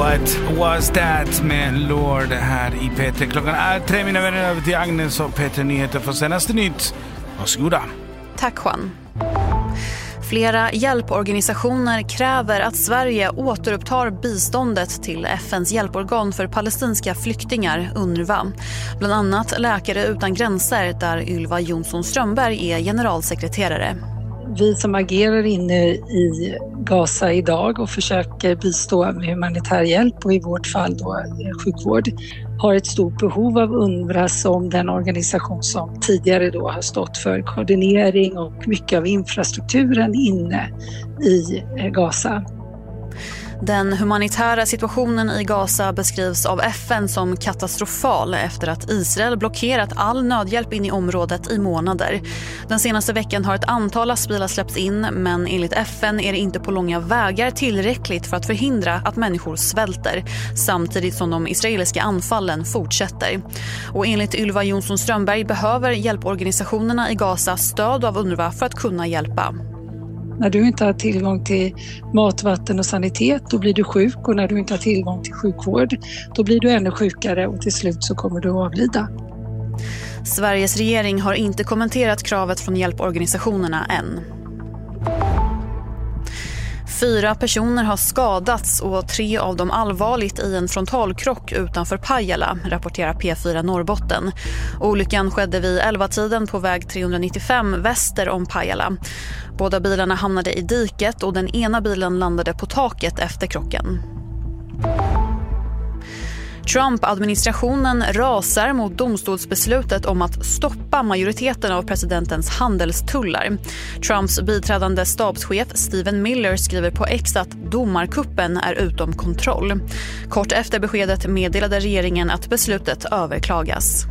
What was that med Lord här i P3. Klockan är 3, mina vänner, över till Agnes och P3 Nyheter för senaste nytt. Varsågoda. Tack Juan. Flera hjälporganisationer kräver att Sverige återupptar biståndet till FNs hjälporgan för palestinska flyktingar, UNRWA. Bland annat Läkare utan gränser, där Ylva Jonsson Strömberg är generalsekreterare. Vi som agerar inne i Gaza idag och försöker bistå med humanitär hjälp och i vårt fall då sjukvård har ett stort behov av UNRWA som den organisation som tidigare då har stått för koordinering och mycket av infrastrukturen inne i Gaza. Den humanitära situationen i Gaza beskrivs av FN som katastrofal efter att Israel blockerat all nödhjälp in i området i månader. Den senaste veckan har ett antal lastbilar släppts in, men enligt FN är det inte på långa vägar tillräckligt för att förhindra att människor svälter, samtidigt som de israeliska anfallen fortsätter. Och enligt Ylva Jonsson Strömberg behöver hjälporganisationerna i Gaza stöd av UNRWA för att kunna hjälpa. När du inte har tillgång till mat, vatten och sanitet, då blir du sjuk, och när du inte har tillgång till sjukvård, då blir du ännu sjukare och till slut så kommer du att avlida. Sveriges regering har inte kommenterat kravet från hjälporganisationerna än. 4 personer har skadats och 3 av dem allvarligt i en frontalkrock utanför Pajala, rapporterar P4 Norrbotten. Olyckan skedde vid 11-tiden på väg 395 väster om Pajala. Båda bilarna hamnade i diket och den ena bilen landade på taket efter krocken. Trump-administrationen rasar mot domstolsbeslutet om att stoppa majoriteten av presidentens handelstullar. Trumps biträdande stabschef Stephen Miller skriver på X att domarkuppen är utom kontroll. Kort efter beskedet meddelade regeringen att beslutet överklagas.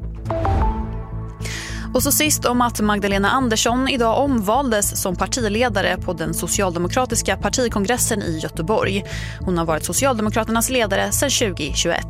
Och så sist om att Magdalena Andersson idag omvaldes som partiledare på den socialdemokratiska partikongressen i Göteborg. Hon har varit Socialdemokraternas ledare sedan 2021.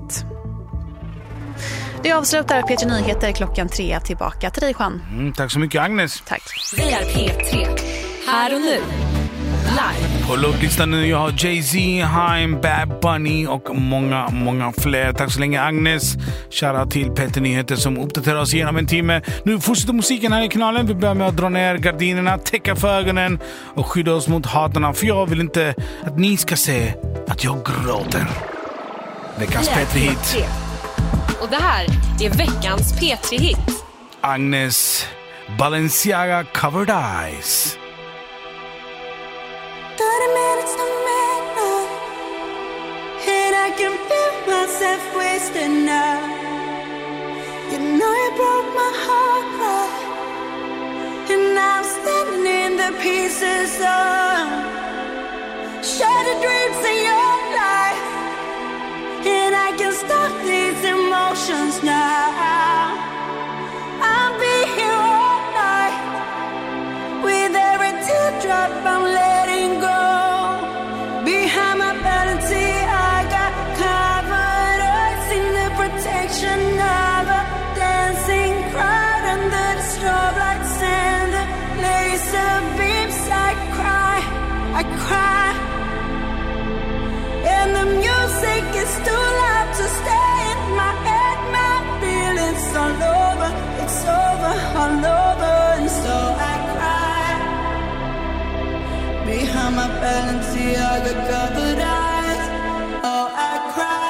Det avslutar P3 Nyheter klockan 3. Tillbaka till dig, Juan. Tack så mycket, Agnes. Tack. Vi är P3. Här och nu. Live. På låtlistan nu jag har Jay-Z, Haim, Bad Bunny och många fler. Tack så länge, Agnes. Shoutout till P3 Nyheter som uppdaterar oss genom en timme. Nu fortsätter musiken här i kanalen. Vi börjar med att dra ner gardinerna, täcka för ögonen och skydda oss mot hatarna. För jag vill inte att ni ska se att jag gråter. Veckans P3-hit. Och det här är veckans P3-hit. Agnes, Balenciaga Covered Eyes. 30 minutes to midnight, and I can feel myself wasting now. You know you broke my heart, right? And I'm standing in the pieces of shattered dreams in your life. And I can stop these emotions now. I'll be here all night with every teardrop I'm letting go. Behind my vanity I got covered eyes in the protection of a dancing crowd under the strobe lights and the laser beams. I cry, and the music is too loud to stay in my head. My feelings all over, it's over, all over, and so I cry. Behind my Balenciaga covered eyes, oh I cry.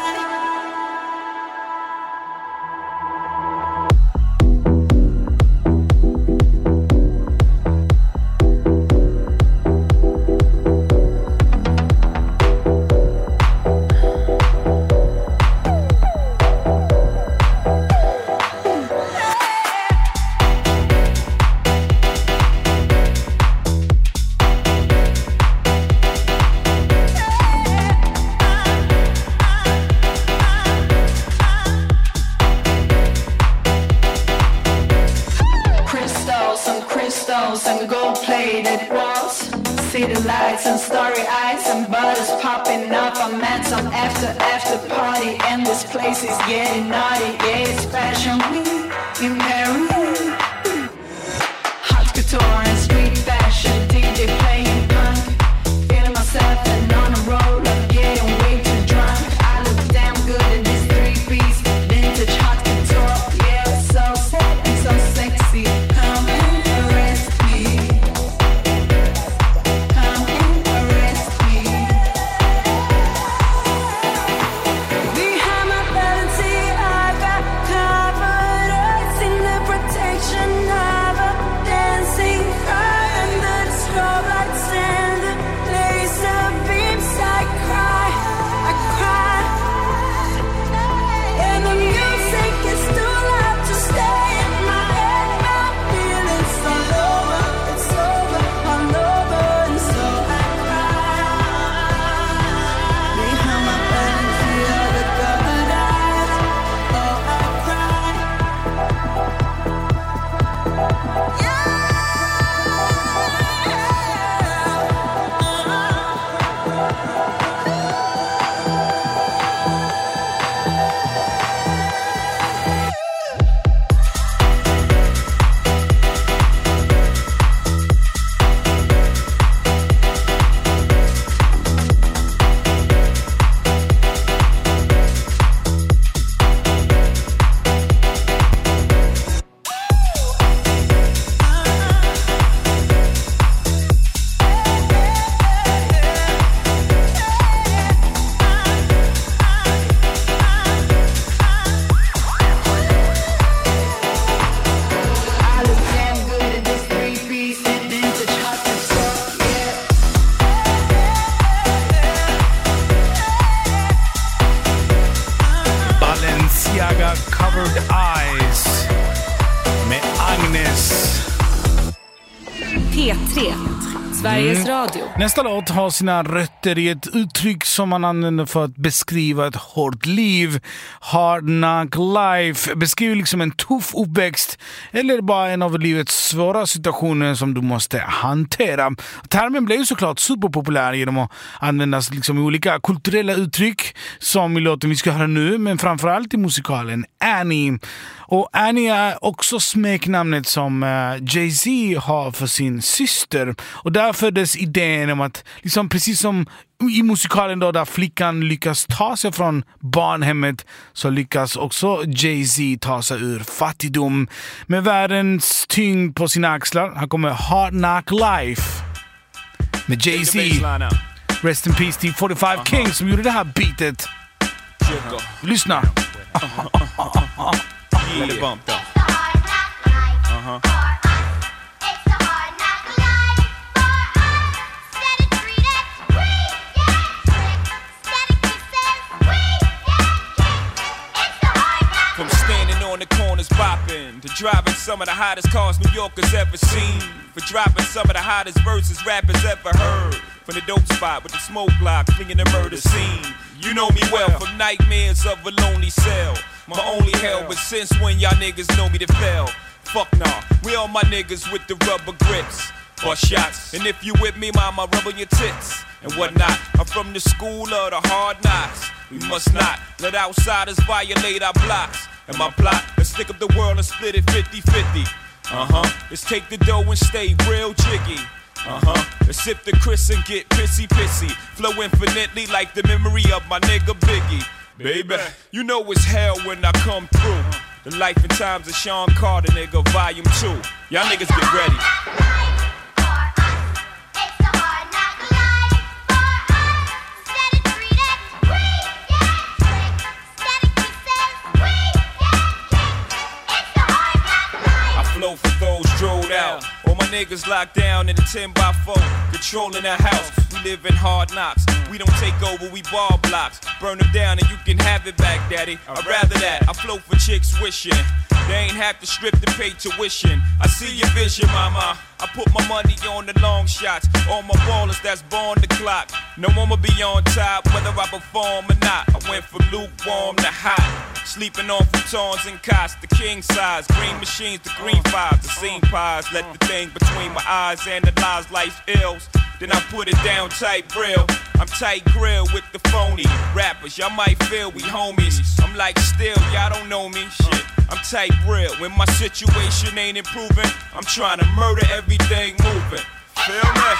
And gold-plated walls, city lights and starry eyes and butters popping up. I'm at some after party and this place is getting naughty. Yeah, it's fashion week in Paris. Hot couture and street fashion, DJ playing punk. Feeling myself and on the road, I'm getting way too drunk. Sveriges Radio. Nästa låt har sina rötter i ett uttryck som man använder för att beskriva ett hårt liv. Hard knock life beskriver liksom en tuff uppväxt eller bara en av livets svåra situationer som du måste hantera. Termen blev ju såklart superpopulär genom att användas liksom i olika kulturella uttryck som i låten vi ska höra nu, men framförallt i musikalen Annie. Och Annie är också smeknamnet som Jay-Z har för sin syster. Och där föddes idén om att, liksom precis som i musikalen då, där flickan lyckas ta sig från barnhemmet, så lyckas också Jay-Z ta sig ur fattigdom. Med världens tyngd på sina axlar, här kommer Hard Knock Life med Jay-Z. Rest in peace till 45 King som gjorde det här beatet. Lyssna. Let it bump though. From standing on the corners bopping to driving some of the hottest cars New Yorkers ever seen, for dropping some of the hottest verses rappers ever heard. From the dope spot with the smoke block, flinging the murder scene. You know me well from nightmares of a lonely cell. My only hell, but since when y'all niggas know me to fail? Fuck nah, we all my niggas with the rubber grips. Bust shots, and if you with me, mama, rub on your tits and whatnot. I'm from the school of the hard knocks. We must not let outsiders violate our blocks. And my plot, let's stick up the world and split it 50-50. Let's take the dough and stay real jiggy. Let's sip the Chris and get pissy. Flow infinitely like the memory of my nigga Biggie. Baby, you know it's hell when I come through. The life and times of Sean Carter, nigga, volume 2. Y'all niggas get ready. Flow for those drilled out. All my niggas locked down in a 10x4, controlling the house. We live in hard knocks. We don't take over, we ball blocks. Burn them down and you can have it back, daddy. I'd rather that. I flow for chicks wishing they ain't have to strip to pay tuition. I see your vision, mama. I put my money on the long shots. All my ballers that's born the clock. No one will be on top, whether I perform or not. I went from lukewarm to hot. Sleeping on futons and cots, the king size. Green machines, the green fives, the scene pies. Let the thing between my eyes analyze life's ills. Then I put it down tight grill. I'm tight grill with the phony rappers. Y'all might feel we homies. I'm like still, y'all don't know me. Shit, I'm tight grill. When my situation ain't improving, I'm trying to murder everything moving. Feel me?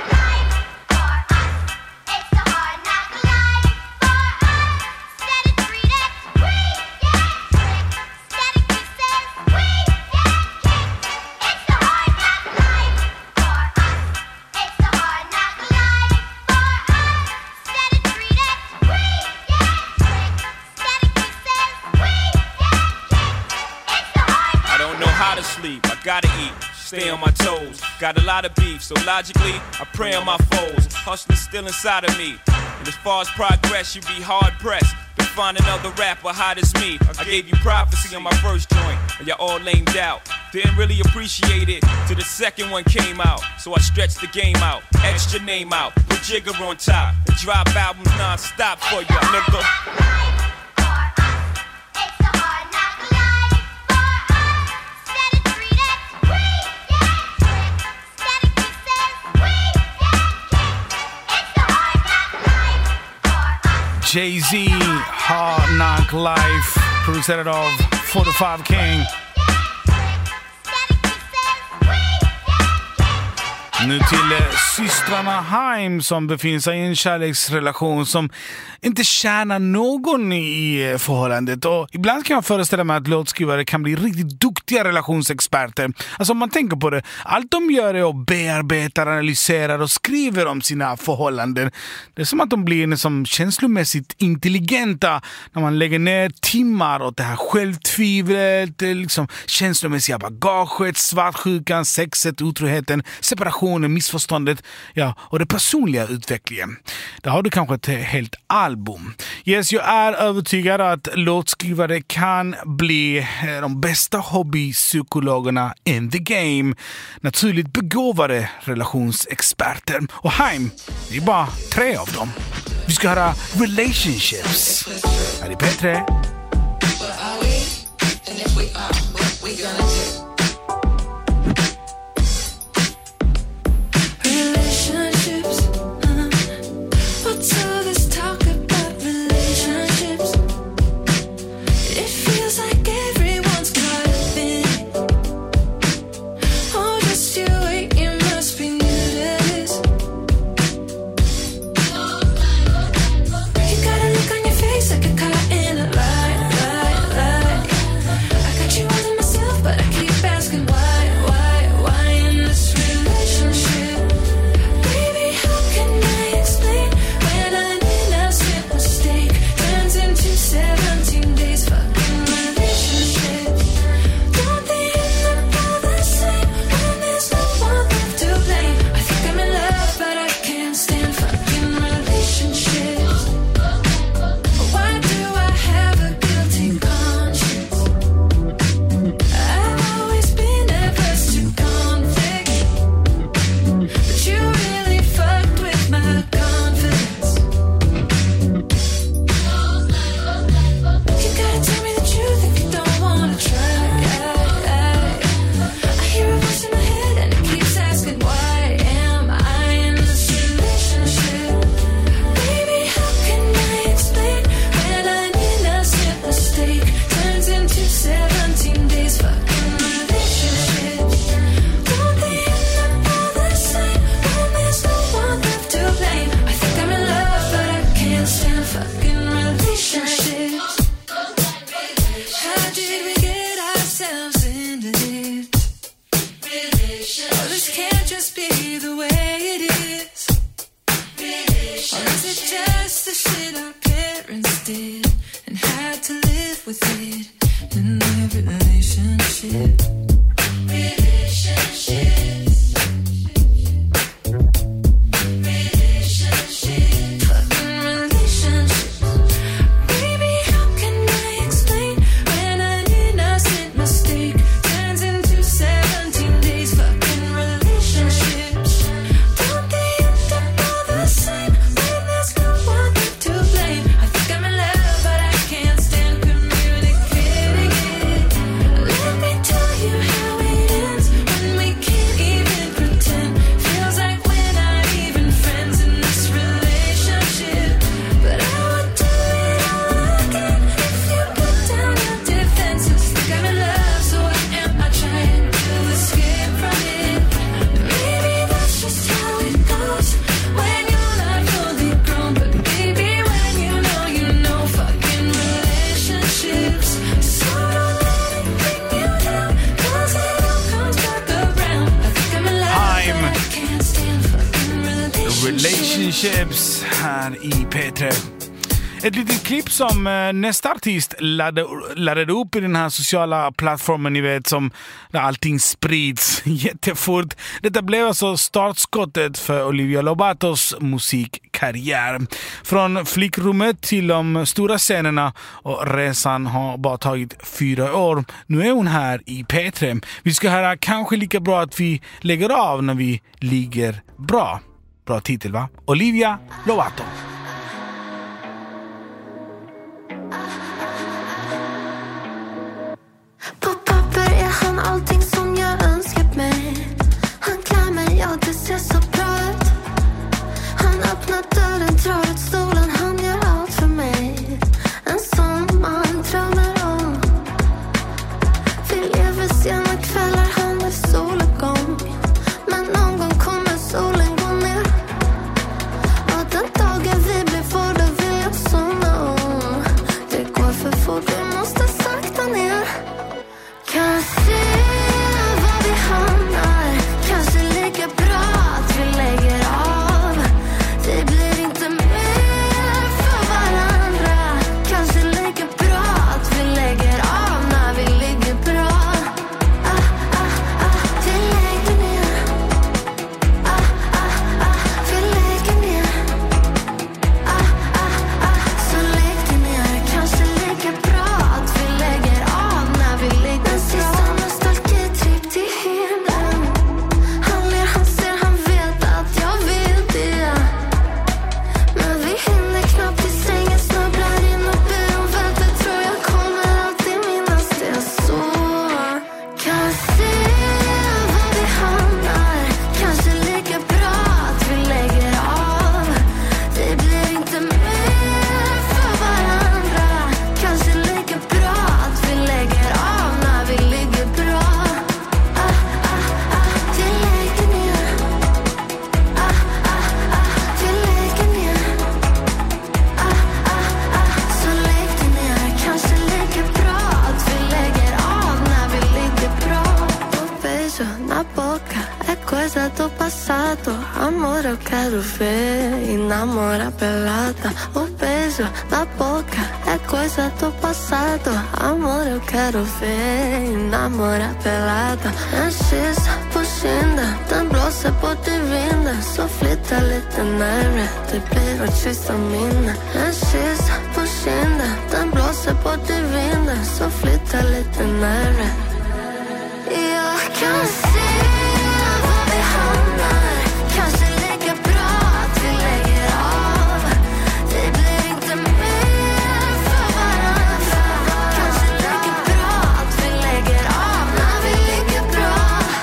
Sleep, I gotta eat, stay on my toes. Got a lot of beef, so logically I prey on my foes. Hustling still inside of me, and as far as progress, you be hard pressed to find another rapper hot as me. I gave you prophecy on my first joint, and y'all all lamed out. Didn't really appreciate it till the second one came out. So I stretched the game out, etched your name out, put Jigger on top, and drop albums non-stop for you, nigga. Jay-Z, Hard Knock Life, producerad av 45 King. Nu till systrarna Haim som befinner sig i en kärleksrelation som inte tjänar någon i förhållandet. Och ibland kan jag föreställa mig att låtskrivare kan bli riktigt duktiga relationsexperter. Alltså om man tänker på det, allt de gör är att bearbeta, analyserar och skriver om sina förhållanden. Det är som att de blir som känslomässigt intelligenta när man lägger ner timmar åt det här självtvivlet, liksom känslomässiga bagaget, svartsjukan, sexet, otroheten, separationen, missförståndet, ja, och det personliga utvecklingen. Där har du kanske ett helt album. Yes, jag är övertygad att låtskrivare kan bli de bästa hobbypsykologerna in the game. Naturligt begåvade relationsexperter. Och Haim, det är bara 3 av dem. Vi ska höra Relationships. Här är P3. Relationships här i P3. Ett litet klipp som nästa artist laddade upp i den här sociala plattformen, ni vet, som där allting sprids jättefort. Detta blev alltså startskottet för Olivia Lobatos musikkarriär. Från flickrummet till de stora scenerna, och resan har bara tagit 4 år. Nu är hon här i P3. Vi ska höra Kanske lika bra att vi lägger av när vi ligger bra. Bra titel, va? Olivia Lovato. På papper är han allting som jag önskat mig. Han klär mig, ja det ser så bra ut. Han öppnar dörren, drar ut stolen, han gör allt för mig. En sån man drömmer om. Vi lever sena kvällar, han är soluppgång. Men någon gång kommer solen gå ner. Och den dagen stato passato, amore quero ver, innamora pelata, o beijo na boca é coisa do passado, amor eu quero ver, innamora pelata, en kyss på kinden, den blåser bort i vinden, så flytta lite närmare, det blir vårt sista minne, en kyss på kinden, den blåser bort i vinden, så flytta lite närmare. Jag kan se var vi hamnar, kanske lika bra att vi lägger av. Vi blir inte mer för varandra, kanske lika bra att vi lägger av när vi ligger bra.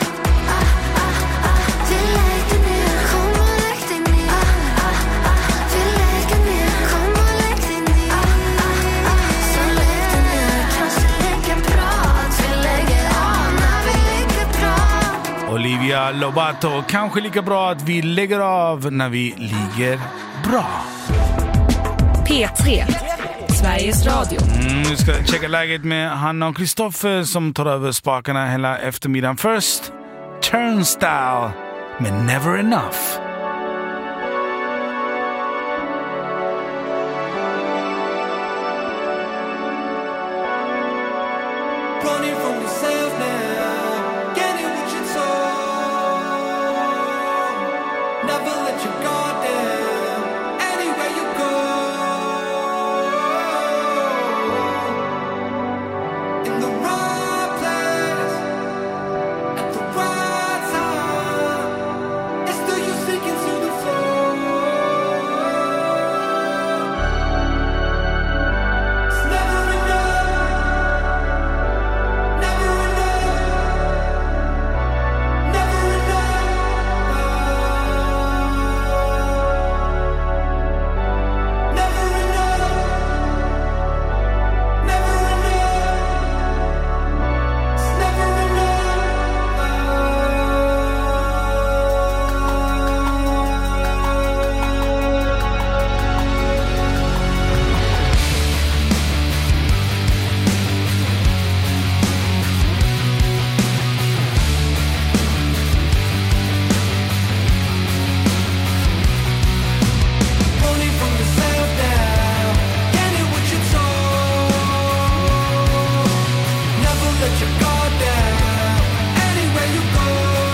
Vi lägger ner, kom och lägg dig ner. Vi lägger ner, kom och lägg dig ner. Så lägg dig ner, kanske lika bra att vi lägger av när vi ligger bra. Olivia Lobato, kanske lika bra att vi lägger av när vi ligger bra. P3, Sveriges Radio. Nu ska jag checka läget med Hanna och Kristoffer som tar över spakarna hela eftermiddagen. Först, Turnstile med Never Enough. Running from yourself now, getting what you told. Never let your guard down, anywhere you go. In the right place, at the right time. It's still you sinking to the floor. It's never enough. Never enough, never enough, never enough, never enough, it's never running from yourself now, getting what you told. Never let your guard down, anywhere you go.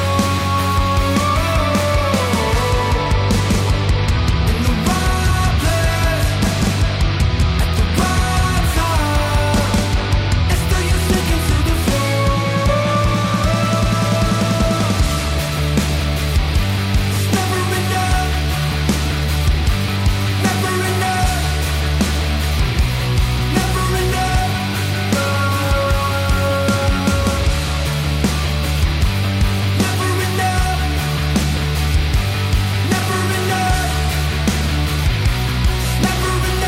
In the right place, at the right time. It's still you sinking to the floor. It's never enough. Never enough, never enough, never enough, never enough, never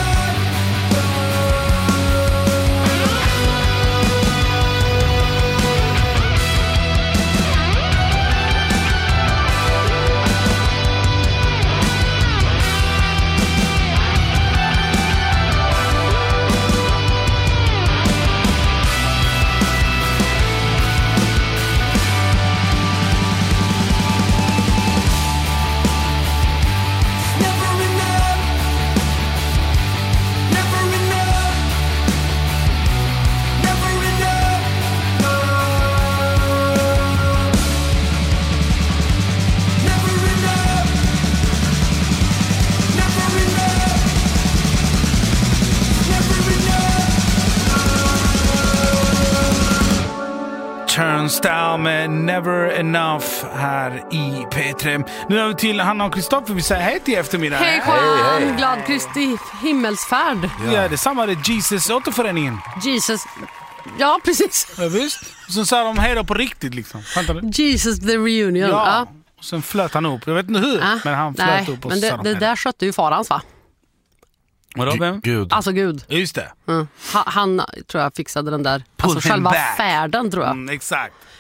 Turnstile med Never Enough här i P3. Nu är vi till Hanna och Kristoffer. Vi säger hej till eftermiddag. Hej Juan, glad Kristi himmelsfärd. Ja, det samma är Jesus återföreningen. Jesus, ja precis. Ja, visst. Och så sa de hej då på riktigt liksom. Fattar du? Jesus the reunion. Ja. Och sen flöt han upp. Jag vet inte hur, men han flöt upp. Och men det där skötte ju farans va? Vadå, vem? Gud. Alltså Gud. Just det. Han tror jag fixade den där. Alltså själva färden tror jag. Exakt.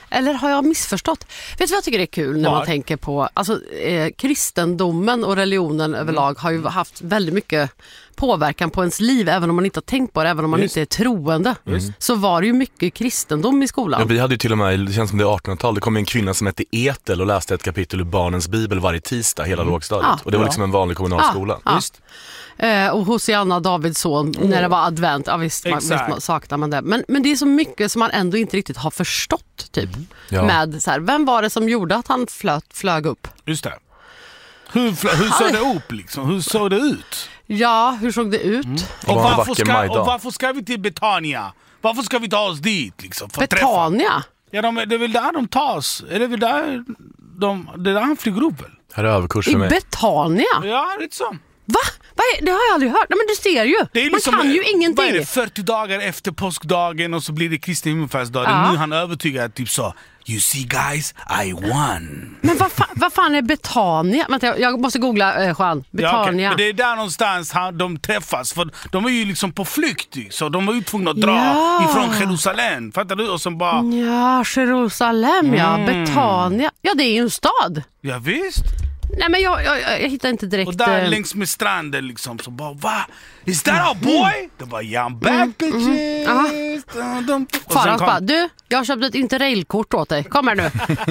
Eller har jag missförstått? Vet du vad jag tycker det är kul när man tänker på... Alltså, kristendomen och religionen överlag har ju haft väldigt mycket påverkan på ens liv, även om man inte har tänkt på det, även om man inte är troende. Så var det ju mycket kristendom i skolan. Ja, vi hade ju till och med, det känns som det är 1800-tal, det kom en kvinna som hette Etel och läste ett kapitel ur barnens bibel varje tisdag hela lågstadiet. Och det var liksom en vanlig kommunalskola. Just. Och Hosianna Davidsson när det var advent, visst saknar man det. Men det är så mycket som man ändå inte riktigt har förstått typ. Med så här, vem var det som gjorde att han flög upp? Just det. Hur såg det upp liksom? Hur såg det ut? Ja, hur såg det ut? Och varför ska vi till Betania? Varför ska vi ta oss dit liksom? Betania? Ja, det är väl där de tas. Är det väl där det där han flyger upp väl? Här är överkurs för mig. I Betania? Ja, det är så. Va? Det har jag aldrig hört. Nej, men du ser ju. Det är liksom, man kan ju ingenting. Vad är det, 40 dagar efter påskdagen och så blir det Kristi himmelfärdsdag. Nu han övertygad typ så. You see guys, I won. Men vad fan är Betania? Vänta, jag måste googla Jean. Betania. Ja, okay. Men det är där någonstans de träffas. För de är ju liksom på flykt. Så de var ju tvungna att dra ifrån Jerusalem. Fattar du? Och så bara... Ja, Jerusalem, Betania. Ja, det är ju en stad. Ja, visst. Nej, men jag hittar inte direkt... Och där längs med stranden liksom, så bara, va? Is that our boy? De bara, yeah, I'm back, bitches. Farans bara, du, jag har köpt ett interrailkort åt dig. Kom här nu.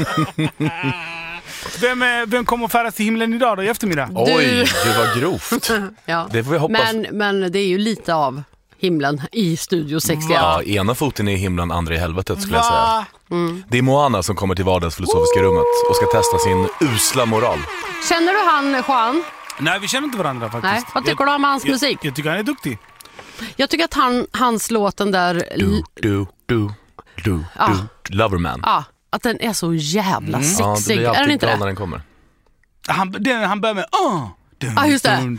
Vem kommer färdas till himlen idag då, i eftermiddag? Oj, det var grovt. Det får vi hoppas. Men det är ju lite av himlen i Studio 61. Ja, ena foten är i himlen, andra i helvetet skulle jag säga. Det är Moana som kommer till vardagsfilosofiska rummet och ska testa sin usla moral. Känner du han, Juan? Nej, vi känner inte varandra faktiskt. Nej, vad tycker du om hans musik? Jag tycker han är duktig. Jag tycker att hans låten där... Loverman. Ja, att den är så jävla sexig. Ja, det blir alltid inte bra när den kommer. Han börjar med just det.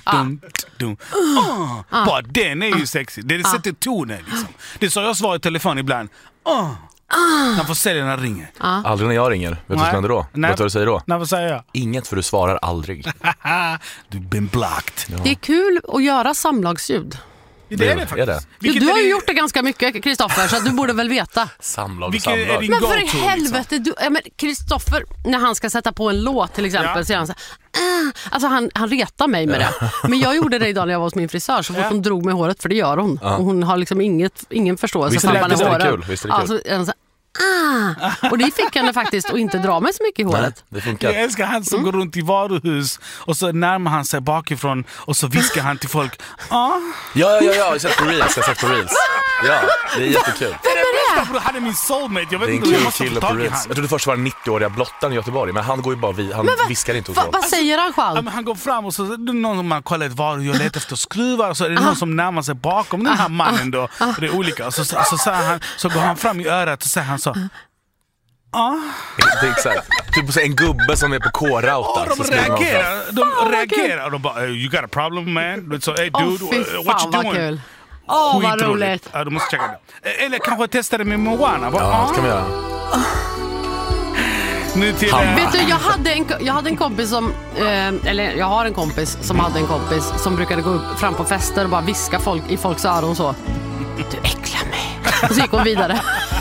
Bara den är ju sexig. Det sätter tonen liksom. Det är så jag svarar i telefon ibland. Han får sälja när han ringer. Aldrig när jag ringer. Vet du vad som händer då? Vet du vad du säger då? Nej, vad säger jag? Inget, för du svarar aldrig. You've been blocked. Det är kul att göra samlagsljud. Det är det faktiskt. Du har ju gjort det ganska mycket, Kristoffer, så du borde väl veta. Samlag. Men för helvete, Kristoffer, när han ska sätta på en låt till exempel, så är han så här, alltså han retar mig med det. Men jag gjorde det idag när jag var hos min frisör, så fort hon drog mig håret, för det gör hon. Och hon har liksom ingen förståelse för att man är håret. Visst är det kul. Alltså, och det fick henne faktiskt att inte dra mig så mycket i håret. Nej, det funkar. Jag älskar han som går runt i varuhus och så närmar han sig bakifrån och så viskar han till folk. Ja, jag har sett på Reels. Ja, det är jättekul. Han är min soulmate. Jag vet det är inte en hur jag kul måste kille få på tag i Reels. Jag trodde först var 90-åriga blottan i Göteborg, men han går ju bara han viskar inte hos oss. Vad säger han själv? Han går fram och så är det någon som man kollar ett varuhus och letar efter skruvar, och så är det någon som närmar sig bakom den här mannen då. Och det är olika. Och så säger han, så går han fram i örat och säger han så. Det är exakt. Typ en gubbe som är på K-rauta. De reagerar och de bara, you got a problem man? Så, hey dude, what you doing? Kul. Vad roligt. Du måste checka det. Eller kanske testa det med Moana. Ja, det kan vi göra. Vet du, jag hade en kompis som jag har en kompis som hade en kompis som brukade gå upp fram på fester och bara viska i folks öron så. Du äcklar mig. Och så gick hon vidare.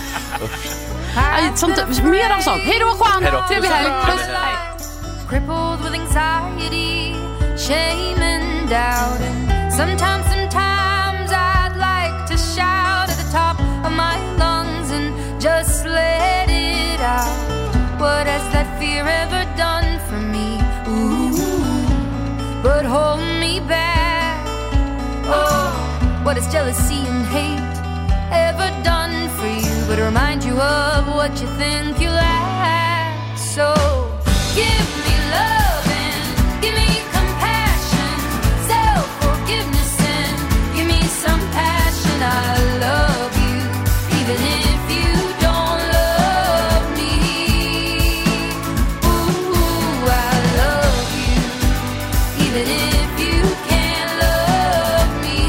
Mer av sånt. Hej då, Juan. Trevlig helg. Puss. Crippled with anxiety, shame and doubt, and sometimes I'd like to shout at the top of my lungs and just let it out. What has that fear ever done for me? Ooh, but hold me back. Oh, what has jealousy and hate ever done for you? But remind you of what you think you lack. So give me love and give me compassion, self-forgiveness and give me some passion. I love you even if you don't love me. Ooh, I love you even if you can't love me.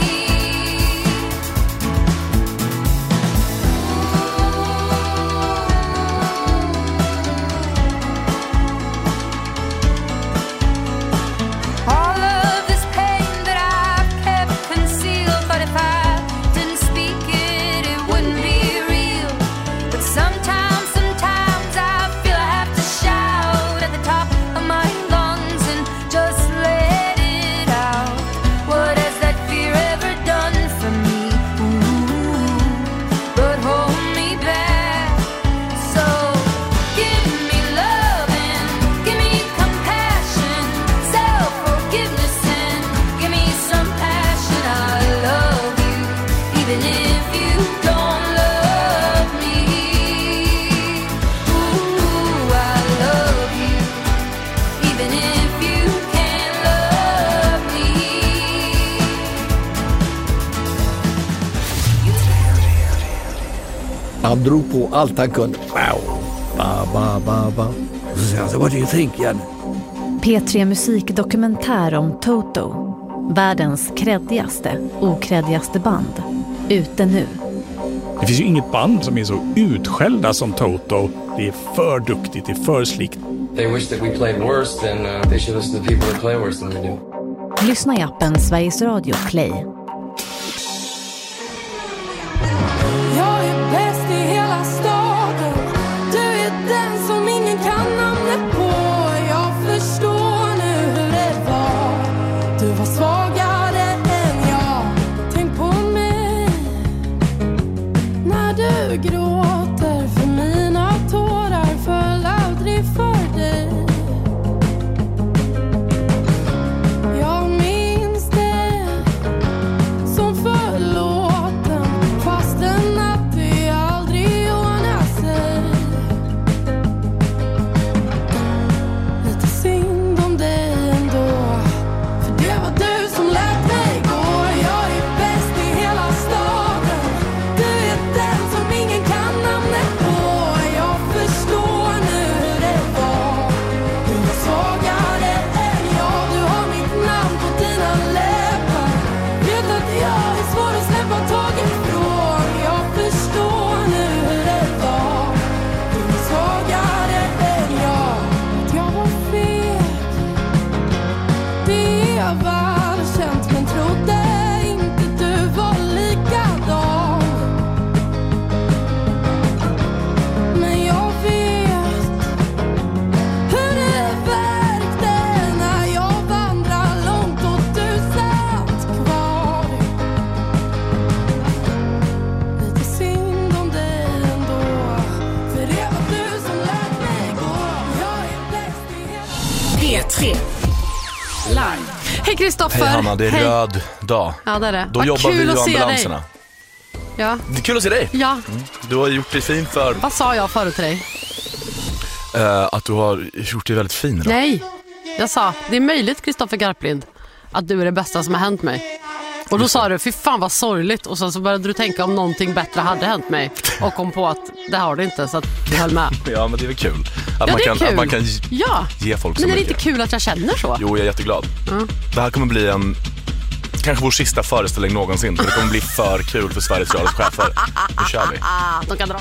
Han drog på allt han kunde. Så säger han, what do you think, Jan? P3 musikdokumentär om Toto. Världens okreddigaste band. Ute nu. Det finns ju inget band som är så utskällda som Toto. Det är för duktigt, det är för slikt. They wish that we played worse, then they should listen to people that play worse than we do. Lyssna i appen Sveriges Radio Play. Jag är bäst i hela staden. Du är den som ingen kan namnet på. Jag förstår nu hur det var. Du var svagare än jag. Tänk på mig när du gråter, för mina tårar föll aldrig för dig. Jag minns det som förlåten, fastän att det aldrig ordnar sig. Lite synd om dig ändå, för det var du som lät mig gå. Jag är bäst i hela staden. Du är den som ingen kan namnet på. Jag förstår nu hur det var. Du var svagare än jag. Du har mitt namn på dina läppar. Vet att jag är svår att släppa taget från. Jag förstår nu hur det var. Du var svagare än jag. Att jag var feg, det är väl känt, men trodde inte du var likadan. Men jag vet hur det verkte när jag vandrade långt och du satt kvar. Lite synd om dig ändå, för det var du som lät mig gå. Jag är bäst i hela P3 Live. Hej Kristoffer. Hej Hanna, det är röd dag. Ja, det är det. Då Vad jobbar kul vi ju att se ambulanserna. dig. Ja. Det är kul att se dig. Ja. Du har gjort dig fin för Vad sa jag förut till dig? att du har gjort dig väldigt fin idag. Nej, jag sa, det är möjligt Kristoffer Garplind att du är det bästa som har hänt mig. Och då sa du, fy fan vad sorgligt. Och sen så började du tänka om någonting bättre hade hänt mig. Och kom på att det har det inte, så att du höll med. Ja, men det är väl kul. Att, Ja, man, det är kan, kul. att man kan Ja. ge folk så Men är det mycket. inte kul att jag känner så? Jo, jag är jätteglad. Det här kommer bli kanske vår sista föreställning någonsin. För det kommer bli för kul för Sveriges Radios chefer. Nu kör vi. De kan dra.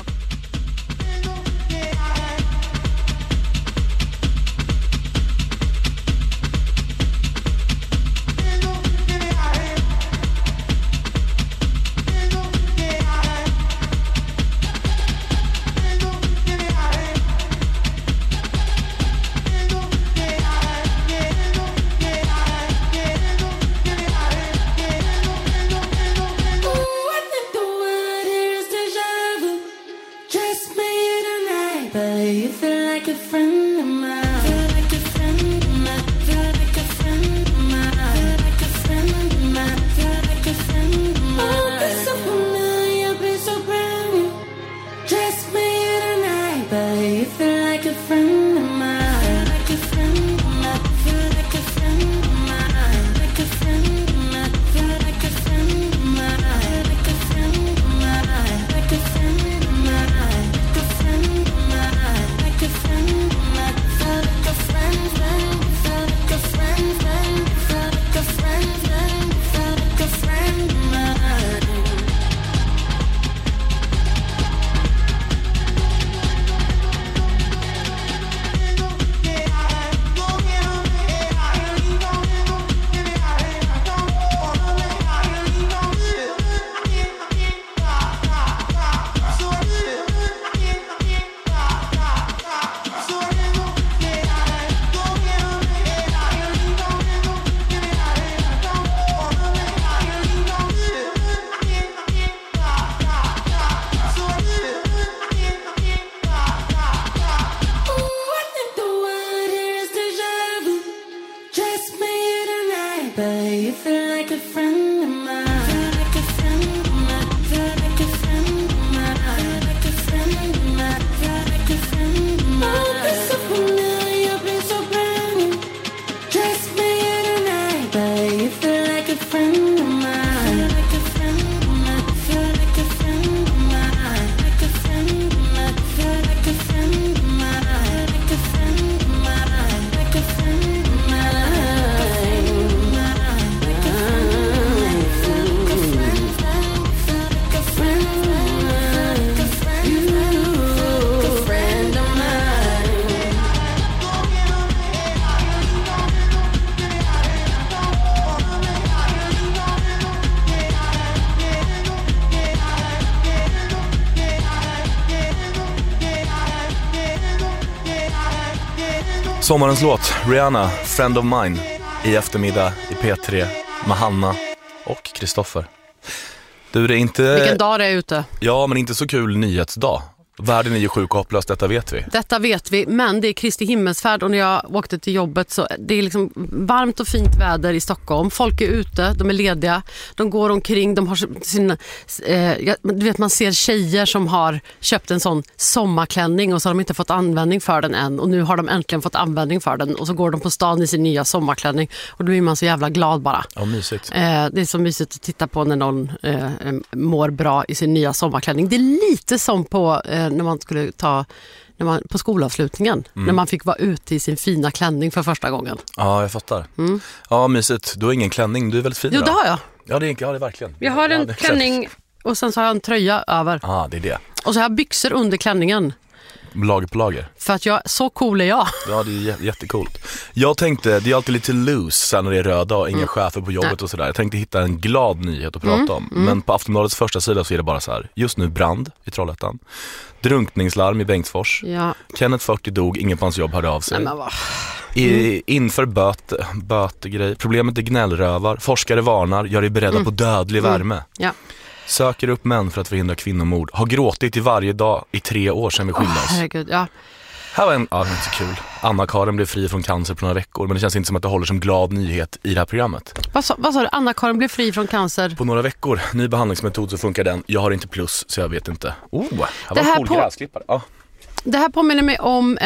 Sommarens låt, Rihanna, Friend of Mine, i eftermiddag i P3 med Hanna och Kristoffer. Du, det är inte... Vilken dag det är ute. Ja, men inte så kul nyhetsdag. Världen är ju sjuk och hopplös, detta vet vi. Detta vet vi, men det är Kristi himmelsfärd och när jag åkte till jobbet så det är liksom varmt och fint väder i Stockholm. Folk är ute, de är lediga, de går omkring, de har sina... du vet, man ser tjejer som har köpt en sån sommarklänning och så har de inte fått användning för den än. Och nu har de äntligen fått användning för den och så går de på stan i sin nya sommarklänning och då är man så jävla glad bara. Ja, mysigt. Det är så mysigt att titta på när någon mår bra i sin nya sommarklänning. Det är lite som på... när man skulle på skolavslutningen när man fick vara ute i sin fina klänning för första gången. Ja, jag fattar. Ja, mysigt. Du har ingen klänning, du är väldigt fin. Jo, det har jag. Ja, det är verkligen. Jag har en klänning och sen så har jag en tröja över. Ja, det är det. Och så har jag byxor under klänningen. Lager på lager. För att så cool är jag. Ja, det är jättecoolt. Jag tänkte, det är alltid lite loose sen när det är röda och inga chefer på jobbet och sådär. Jag tänkte hitta en glad nyhet att prata om. Men på Aftonbladets första sida så är det bara så här: just nu brand i Trollhättan. Drunkningslarm i Bengtsfors. Ja. Kenneth 40 dog, ingen på hans jobb hörde av sig. Nej, men Inför bötegrej. Problemet är gnällrövar. Forskare varnar, gör dig beredda på dödlig värme. Ja. Söker upp män för att förhindra kvinnomord. Har gråtit i varje dag i 3 år sedan vi skilde oss. Herregud, ja. Här var en, ja, det är inte så kul. Anna-Karin blev fri från cancer på några veckor, men det känns inte som att det håller som glad nyhet i det här programmet. Vad sa du? Anna-Karin blev fri från cancer? På några veckor. Ny behandlingsmetod, så funkar den. Jag har inte plus, så jag vet inte. Här var det här en cool gräsklippare. Ja. Det här påminner mig om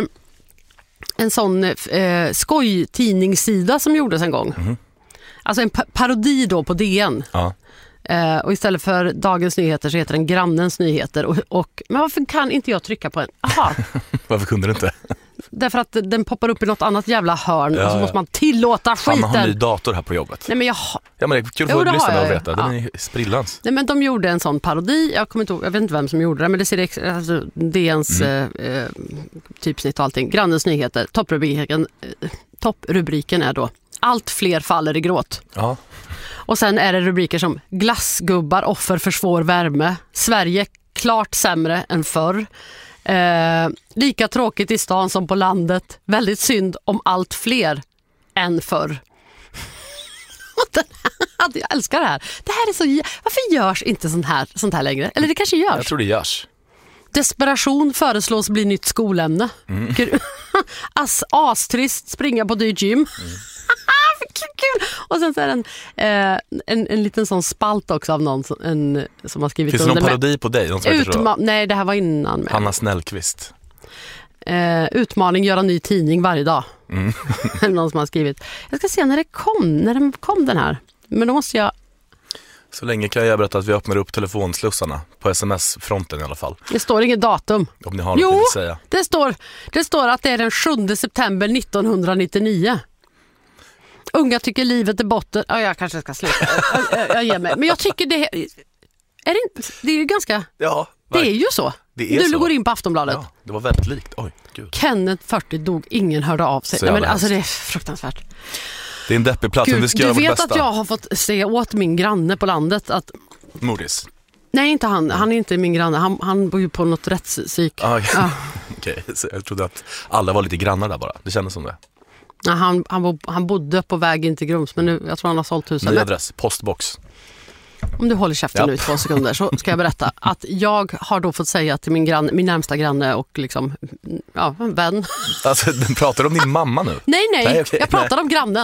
en sån skojtidningssida som gjordes en gång. Mm. Alltså en parodi då på DN. Ja. Och istället för Dagens Nyheter så heter den Grannens Nyheter. Men varför kan inte jag trycka på en? Aha. Varför kunde du inte? Därför att den poppar upp i något annat jävla hörn och så måste man tillåta skiten. Man har en ny dator här på jobbet. Nej, men ja, men det är kul för att lyssna och veta. Den är sprillans. Nej, men de gjorde en sån parodi. Jag vet inte vem som gjorde det, men det ser alltså, DNs typsnitt och allting. Grannens Nyheter. Topprubriken är då: allt fler faller i gråt. Ja. Och sen är det rubriker som glassgubbar offer för svår värme. Sverige klart sämre än förr. Lika tråkigt i stan som på landet. Väldigt synd om allt fler än förr. Jag älskar det här. Det här är så... Varför görs inte sånt här längre? Eller det kanske görs. Jag tror det görs. Desperation föreslås bli nytt skolämne. Astrist springa på dyrt gym. Kul. Och sen så är det en liten sån spalt också av någon som har skrivit. Finns det någon parodi på dig? Nej, det här var innan mig. Hanna Snellqvist. Utmaning, göra ny tidning varje dag. Någon som har skrivit. Jag ska se när den kom den här. Men då måste jag... Så länge kan jag berätta att vi öppnar upp telefonslussarna på sms-fronten i alla fall. Det står inget datum. Om ni har något att säga. Det står att det är den 7 september 1999. Unga tycker livet är botten. Ja, jag kanske ska sluta. Jag ger mig. Men jag tycker det är ju ganska... Ja, det är ju så. Du går in på Aftonbladet. Ja, det var väldigt likt. Oj, gud. Kenneth 40 dog, ingen hörde av sig. Men alltså det är fruktansvärt. Det är en deppig plats. Gud, vi ska göra du vet bästa. Att jag har fått se åt min granne på landet att... Modis? Nej, inte han. Han är inte min granne. Han bor ju på något rättspsyk. Okej, så jag trodde att alla var lite grannar där bara. Det kändes som det. Ja, han bodde på väg in till Grums, men nu, jag tror han har sålt huset. Ny adress, postbox. Om du håller käften nu i 2 sekunder så ska jag berätta att jag har då fått säga till min närmsta granne och liksom, vän. Alltså, den pratar om din mamma nu? Nej, okay. Jag pratar om grannen.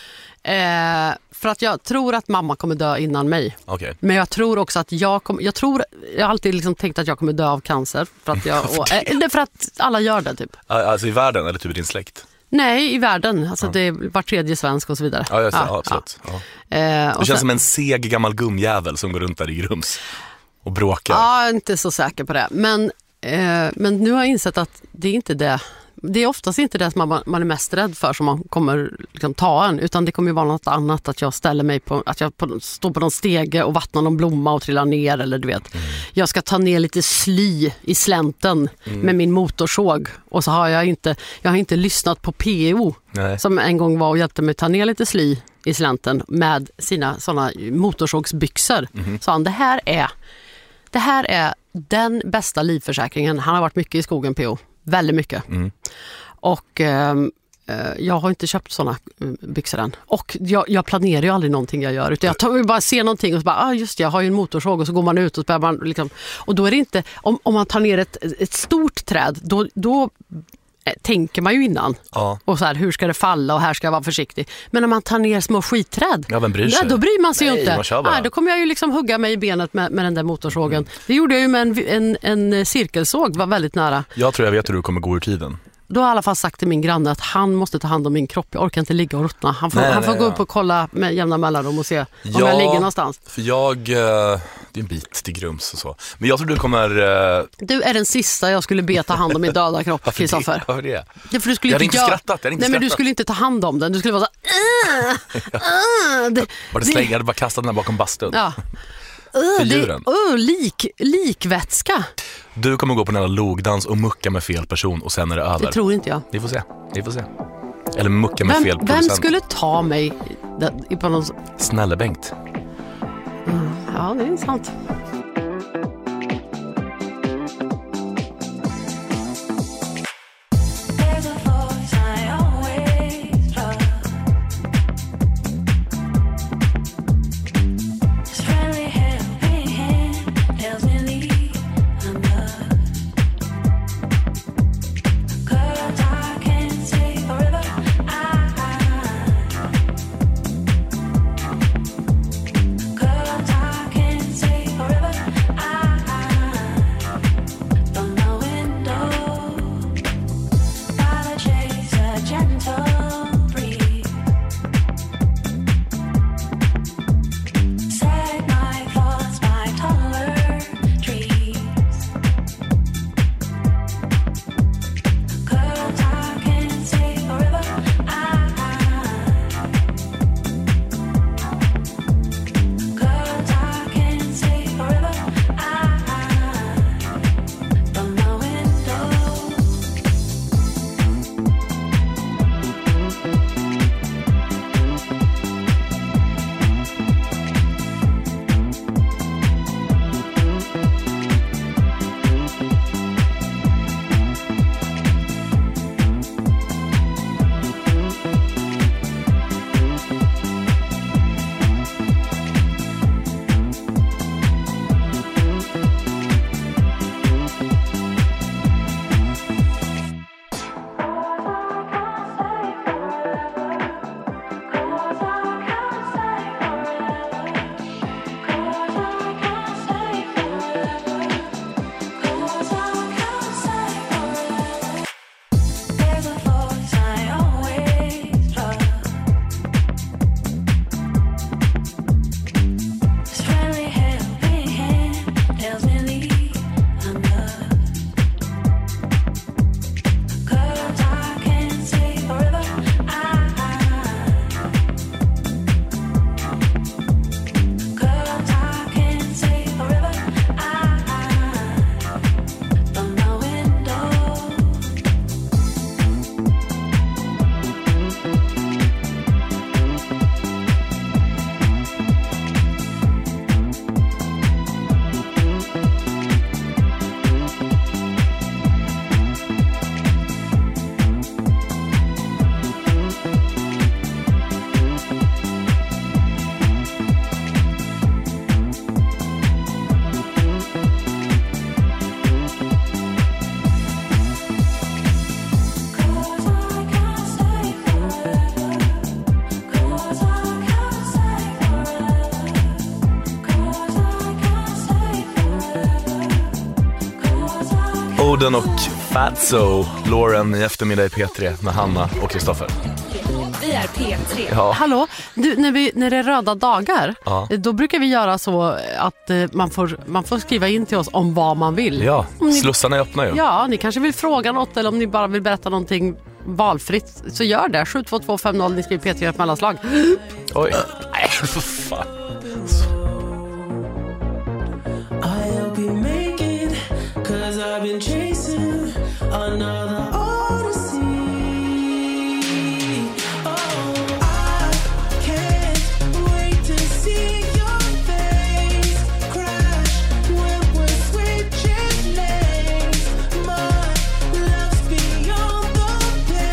Ja. För att jag tror att mamma kommer dö innan mig. Okay. Men jag tror också att jag har alltid liksom tänkt att jag kommer dö av cancer. För att för att alla gör det typ. Alltså i världen eller typ i din släkt? Nej, i världen. Alltså det är var tredje svensk och så vidare. Ja, just det. Ja, absolut. Ja. Du känns som en seg gammal gumjävel som går runt där i Grums och bråkar. Ja, jag är inte så säker på det. Men nu har jag insett att det är inte det. Det är oftast inte det som man är mest rädd för som man kommer liksom ta en. Utan det kommer ju vara något annat. Att jag ställer mig på, att jag står på någon stege och vattnar någon blomma och trillar ner. Eller du vet. Jag ska ta ner lite sly i slänten med min motorsåg. Och så har jag har inte lyssnat på PO. Nej. Som en gång var och hjälpte mig ta ner lite sly i slänten med sina sådana motorsågsbyxor. Så han, det här är den bästa livförsäkringen. Han har varit mycket i skogen, PO. Väldigt mycket. Och jag har inte köpt såna byxor än. Och jag planerar ju aldrig någonting jag gör. Utan jag bara ser någonting och så bara, just jag har ju en motorsåg, och så går man ut och så börjar man liksom, och då är det inte, om man tar ner ett stort träd, då tänker man ju innan. Ja. Och så här, hur ska det falla och här ska jag vara försiktig. Men när man tar ner små skitträd, vem bryr sig? Då bryr man sig ju inte. Då kommer jag ju liksom hugga mig i benet med den där motorsågen. Det gjorde jag ju med en cirkelsåg, var väldigt nära. Jag tror jag vet hur du kommer gå ur tiden. Då har jag i alla fall sagt till min granne att han måste ta hand om min kropp. Jag orkar inte ligga och ruttna. Han får gå upp och kolla med jämna mellanrum och se om jag ligger någonstans. För det är en bit till Grums och så. Men jag tror du kommer... Du är den sista jag skulle be ta hand om min döda kropp, Kristoffer. Varför det? Ja, för du skulle jag hade inte skrattat. Men du skulle inte ta hand om den. Du skulle vara så... Jag hade bara kastat den bakom bastun. Ja. För djuren. Likvätska. Du kommer gå på en jävla logdans och mucka med fel person och sen är det över. Det tror inte jag. Vi får se. Eller mucka med fel producent. Vem skulle ta mig på någon... Snälla Bengt. Ja, det är sant. Oden och Fatso, Lauren i eftermiddag i P3 med Hanna och Kristoffer. Vi är P3. Ja. Hallå, när det är röda dagar, då brukar vi göra så att man får skriva in till oss om vad man vill. Ja, slussarna är öppna ju. Ja, ni kanske vill fråga något eller om ni bara vill berätta någonting valfritt, så gör det. 72250, ni skriver P3 ett mellanslag. Oj, nej för fan. I'll be making, 'cause I've been chasing another odyssey. Oh, I can't wait to see your face crash when we're switching lanes. My love's beyond the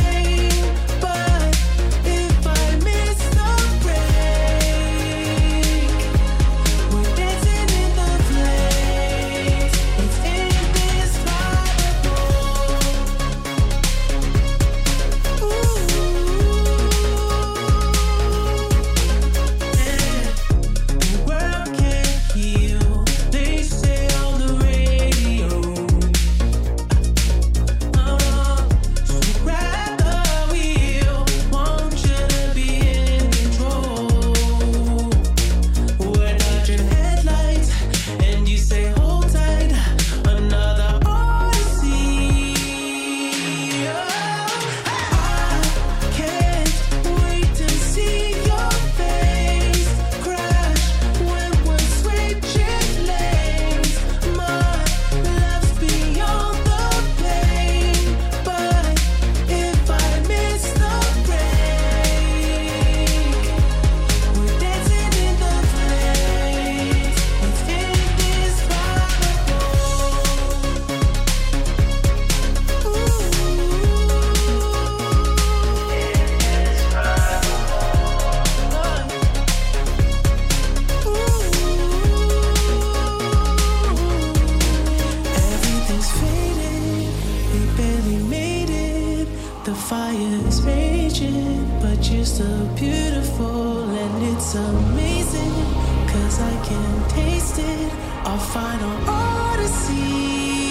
fire's raging, but you're still beautiful and it's amazing, 'cause I can taste it, our final odyssey.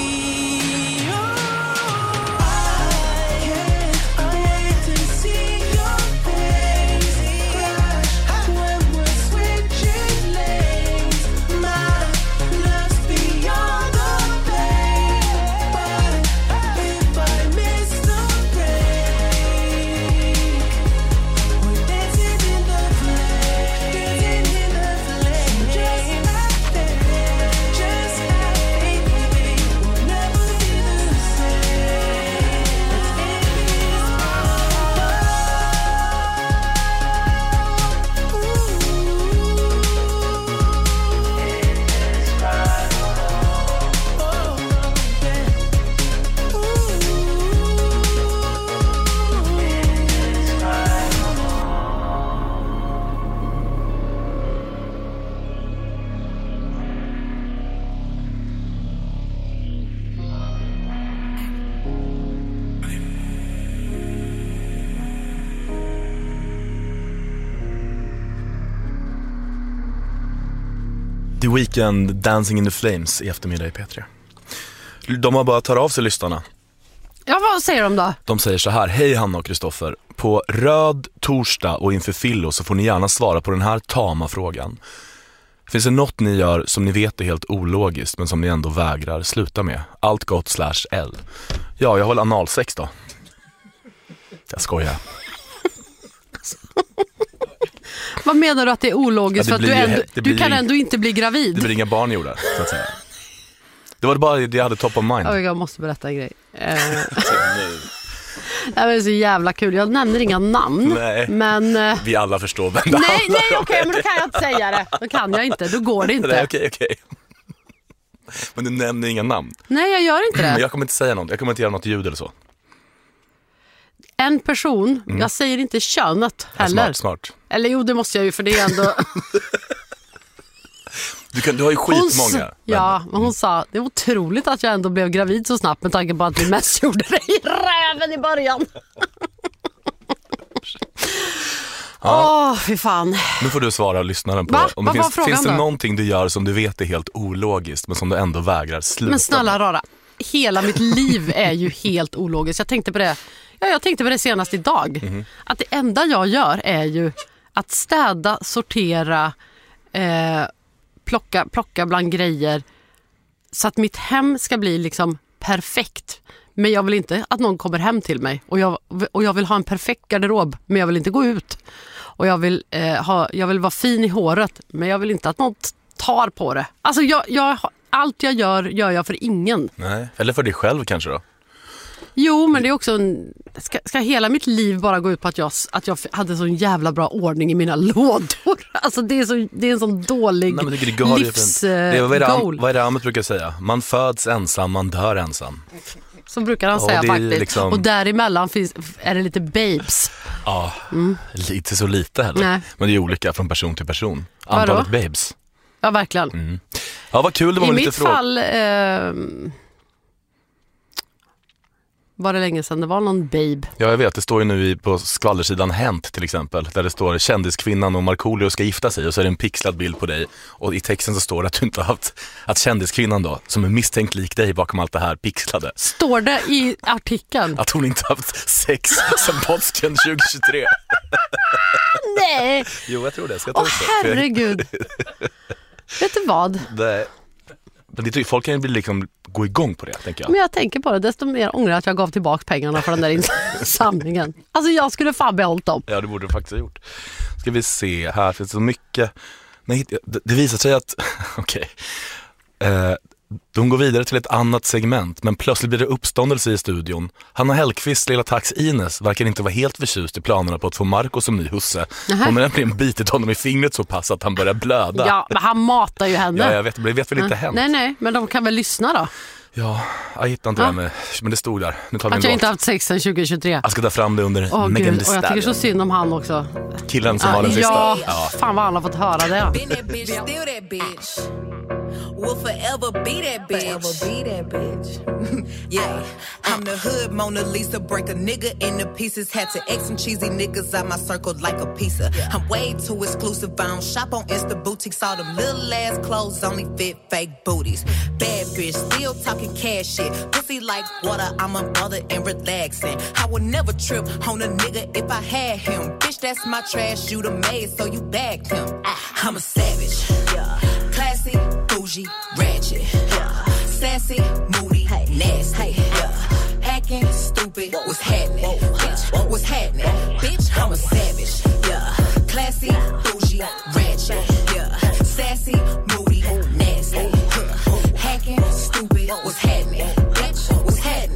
The Weeknd, Dancing in the Flames i eftermiddag i P3. De har bara tar av sig lyssnarna. Ja, vad säger de då? De säger så här: hej Hanna och Kristoffer. På röd torsdag och inför Fillo så får ni gärna svara på den här tama frågan. Finns det något ni gör som ni vet är helt ologiskt men som ni ändå vägrar sluta med? Allt gott /L. Ja, jag håller analsex då. Jag skojar. Vad menar du att det är ologiskt? Ja, för att du kan ändå inte bli gravid. Det blir inga barn gjorda, så att säga. Det var bara det jag hade top of mind. Jag måste berätta en grej. Det är så jävla kul. Jag nämner inga namn. Nej, men vi alla förstår vem det Nej, okej, men då kan jag inte säga det. Då kan jag inte, då går det inte. Nej, okej. Men du nämner inga namn. Nej, jag gör inte det. Men jag kommer inte säga något. Jag kommer inte göra något ljud eller så. En person, jag säger inte könet heller. Smart. Eller jo, det måste jag ju, för det är ändå... Du har ju skitmånga. Ja, men hon sa, det är otroligt att jag ändå blev gravid så snabbt med tanke på att vi mest gjorde det i räven i början. Fy fan. Nu får du svara lyssnaren på om det finns det någonting du gör som du vet är helt ologiskt men som du ändå vägrar sluta. Men snälla rara, hela mitt liv är ju helt ologiskt. Jag tänkte på det. Jag tänkte på det senast idag. Att det enda jag gör är ju att städa, sortera, plocka bland grejer så att mitt hem ska bli liksom perfekt. Men jag vill inte att någon kommer hem till mig. Och jag vill ha en perfekt garderob, men jag vill inte gå ut. Och jag vill vara fin i håret, men jag vill inte att någon tar på det. Alltså allt jag gör jag för ingen. Nej, eller för dig själv kanske då? Jo, men det är också ska hela mitt liv bara gå ut på att jag hade så en jävla bra ordning i mina lådor. Alltså det är en sån dålig livsgoal. Vad är det Ahmed brukar säga? Man föds ensam, man dör ensam. Så brukar han säga faktiskt. Liksom... Och däremellan är det lite babes. Ja, lite så lite heller. Nej. Men det är olika från person till person. Antalet babes. Ja, verkligen. Ja, vad kul det var med lite frågor. I mitt fall... var det länge sedan det var någon babe. Ja, jag vet. Det står ju nu på skvallersidan Hänt till exempel. Där det står kändiskvinnan och Markoolio ska gifta sig. Och så är det en pixlad bild på dig. Och i texten så står det att du inte har haft... Att kändiskvinnan då, som är misstänkt lik dig bakom allt det här pixlade. Står det i artikeln? Att hon inte har haft sex sedan påsken 2023. Nej! Jo, jag tror det. Ska jag herregud. Vet du vad? Nej. Men folk kan ju liksom gå igång på det, tänker jag. Men jag tänker på det, desto mer ångrar att jag gav tillbaka pengarna för den där samlingen. Alltså jag skulle fan behållit dem. Ja, det borde du faktiskt ha gjort. Ska vi se, här finns så mycket. Nej, det visar sig att de går vidare till ett annat segment, men plötsligt blir det uppståndelse i studion. Hanna Hellqvist, lilla tax Ines, verkar inte vara helt förtjust i planerna på att få Marco som ny husse. Hon har nämligen bitit honom i fingret så pass att han börjar blöda. Ja, men han matar ju henne. Ja, jag vet, det vet väl inte hänt. Nej, men de kan väl lyssna då. Ja, jag hittar inte det, men det stod där. Nu tar vi att jag inte haft sex sedan 2023. Jag ska ta fram det under Megan Thee Stallion. Och jag tycker så synd om han också. Killen som var den sista. Ja, fan vad han har fått höra det. will forever be that bitch. Forever be that bitch. Yeah, I'm the hood Mona Lisa. Break a nigga into pieces. Had to X some cheesy niggas out my circle like a pizza. I'm way too exclusive. I don't shop on Insta boutiques. All them little ass clothes only fit fake booties. Bad bitch, still talking cash shit. Pussy like water, I'm a mother and relaxing. I would never trip on a nigga if I had him. Bitch, that's my trash, you the maid, so you bagged him. I'm a savage, yeah. Classy, bougie, ratchet, yeah. Sassy, moody, nasty, yeah. Acting stupid, what's happening? Bitch, what's happening? Bitch, I'm a savage, yeah. Classy, bougie, ratchet, yeah. Sassy, moody, nasty, hacking, stupid, what's happening? Bitch, what's happening?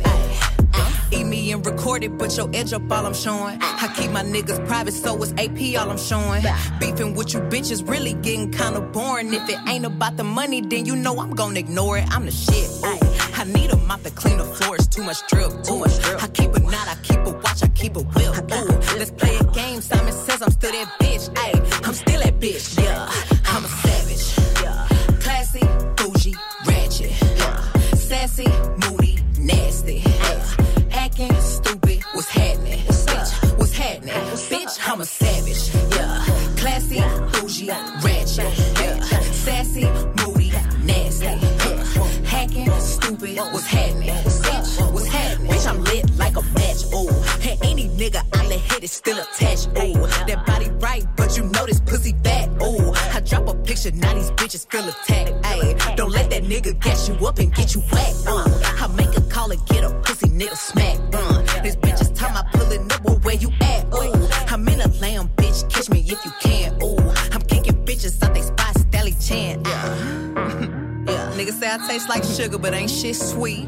Eat me and record it, but your edge up all I'm showing. I keep my niggas private, so it's AP all I'm showing. Beefing with you bitches really getting kinda boring. If it ain't about the money, then you know I'm gonna ignore it. I'm the shit, ooh. I need a mop to clean the floors, too much drip, too much drip. I keep a knot, I keep a watch, I keep a whip, ooh. Let's play a game, Simon says I'm still that bitch, ayy. I'm still that bitch, yeah. I'm a savage, yeah. Classy, bougie, ratchet, yeah. Sassy, moody, nasty, yeah. Acting stupid, what's happening? Bitch, what's happening? Bitch, I'm a savage, yeah. Classy, bougie, ratchet, yeah. Sassy, moody, nasty, yeah. Hacking, stupid, what's happening? Bitch, what's happening? Bitch, I'm lit like a match, ooh. And any nigga I let hit is still attached, ooh. That body right, but you know this pussy fat, ooh. I drop a picture, now these bitches feel attacked, ayy. Don't let that nigga gas you up and get you whacked, I make a call and get a pussy nigga smack, This bitch is time I pullin' up, well, where you at, ooh. I'm in a lamb, bitch, catch me if you can, ooh. I'm kicking bitches out they spot, Stally Chan, yeah. Niggas say I taste like sugar, but ain't shit sweet.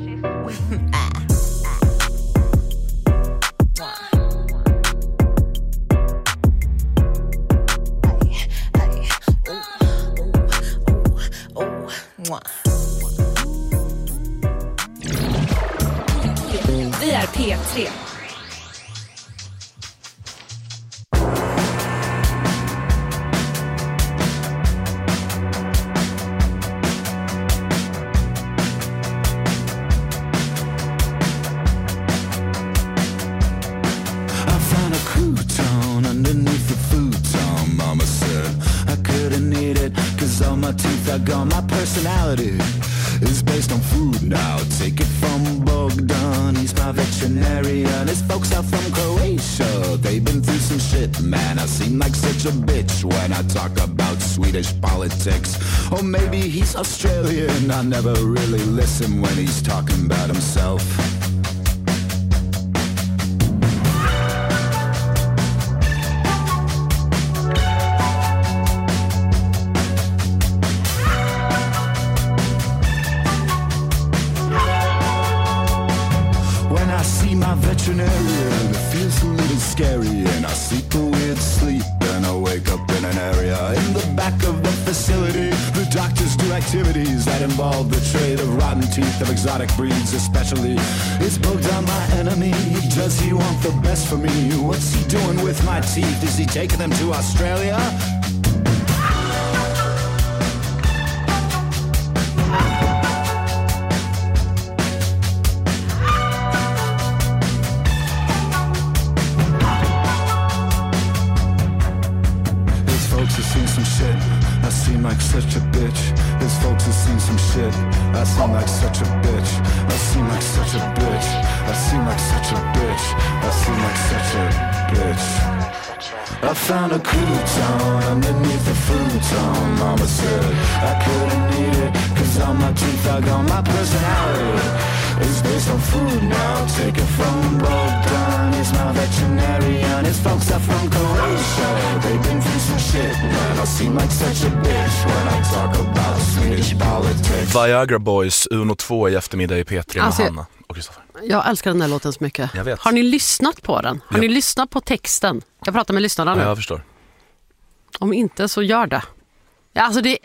Vi är P3. My personality is based on food now. Take it from Bogdan, he's my veterinarian. His folks are from Croatia, they've been through some shit, man. I seem like such a bitch when I talk about Swedish politics. Or maybe he's Australian, I never really listen when he's talking about himself. Veterinarian, it feels a little scary, and I seek a weird sleep and I wake up in an area in the back of the facility. The doctors do activities that involve the trade of rotten teeth of exotic breeds especially. Is Bogdan my enemy? Does he want the best for me? What's he doing with my teeth? Is he taking them to Australia? Like such a bitch. His folks have seen some shit. I seem like such a bitch. I seem like such a bitch. I seem like such a bitch. I seem like such a bitch. I found a crouton underneath the futon. Mama said I couldn't eat it, cause all my teeth are gone. My personality is based on food now. Take it from Bogdan, he's my veterinarian. His folks are from Croatia, they've been through some shit, man. I seem like such a bitch when I talk about Swedish politics. Viagra Boys, Uno 2 i eftermiddag i P3 med Hanna och Kristoffer. Jag älskar den här låten så mycket. Jag vet. Har ni lyssnat på den? Har ni lyssnat på texten? Jag pratar med lyssnarna nu. Ja, jag förstår. Om inte så gör det. Alltså det...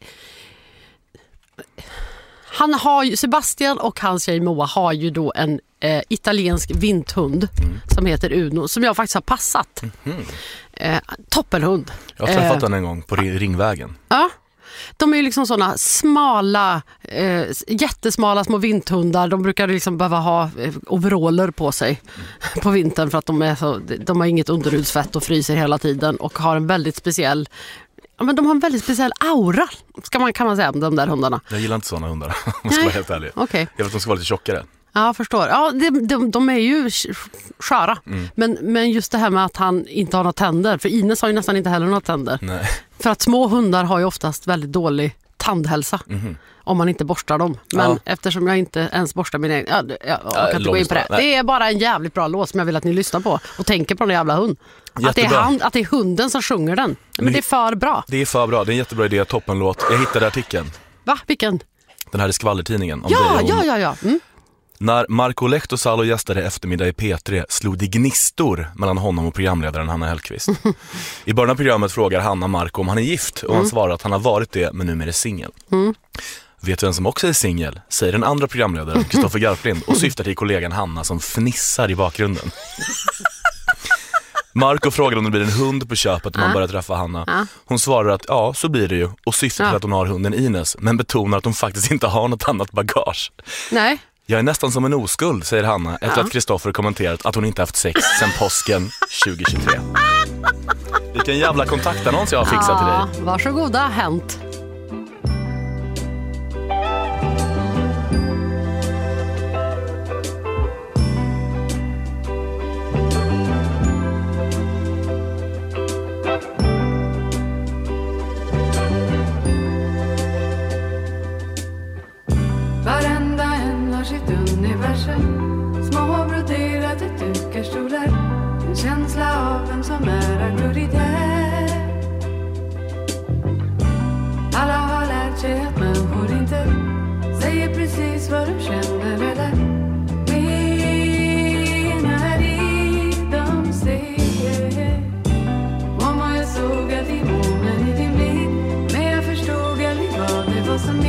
Han har ju, Sebastian och hans tjej Moa har ju då en italiensk vinthund som heter Uno, som jag faktiskt har passat. Toppenhund. Jag har träffat den en gång på Ringvägen. Ja. De är ju liksom såna smala, jättesmala små vinthundar. De brukar liksom behöva ha overaller på sig på vintern för att de har inget underhudsfett och fryser hela tiden och har en väldigt speciell, men de har en väldigt speciell aura, kan man säga om de där hundarna. Jag gillar inte såna hundar, om jag ska vara helt ärlig. Okay. Jag vill att de ska vara lite tjockare. Ja, jag förstår. Ja, de är ju sköra. Men just det här med att han inte har några tänder. För Ines har ju nästan inte heller några tänder. Nej. För att små hundar har ju oftast väldigt dålig tandhälsa. Om man inte borstar dem. Men eftersom jag inte ens borstar min egen... Jag kan inte gå in på det. Det är bara en jävligt bra låt som jag vill att ni lyssnar på. Och tänker på den jävla hund. Att det är hunden som sjunger den. Men det är för bra. Det är för bra. Det är en jättebra idé. Toppenlåt. Jag hittade artikeln. Va? Vilken? Den här är skvallertidningen. Ja. När Marco Lehtosalo gästade eftermiddag i P3 slog det gnistor mellan honom och programledaren Hanna Hellquist. I början av programmet frågar Hanna Marco om han är gift och han svarar att han har varit det men nu är det singel. Vet du vem som också är singel? Säger den andra programledaren, Kristoffer Garplind, och syftar till kollegan Hanna som fnissar i bakgrunden. Marco frågar om det blir en hund på köpet om man börjar träffa Hanna. Hon svarar att ja, så blir det ju. Och syftar till att hon har hunden Ines, men betonar att hon faktiskt inte har något annat bagage. Nej. Jag är nästan som en oskuld, säger Hanna efter att Kristoffer kommenterat att hon inte haft sex sedan påsken 2023. Vilken jävla kontaktannons jag har fixat till dig. Varsågoda, hänt. Varenda en har sitt universum. Små broderade dukar stolar. En känsla av en som är auktoritär. Alla har lärt sig att människor inte säger precis vad de känner eller menar i de säger. Mamma, jag såg att i månen i din blick, men jag förstod aldrig vad det var som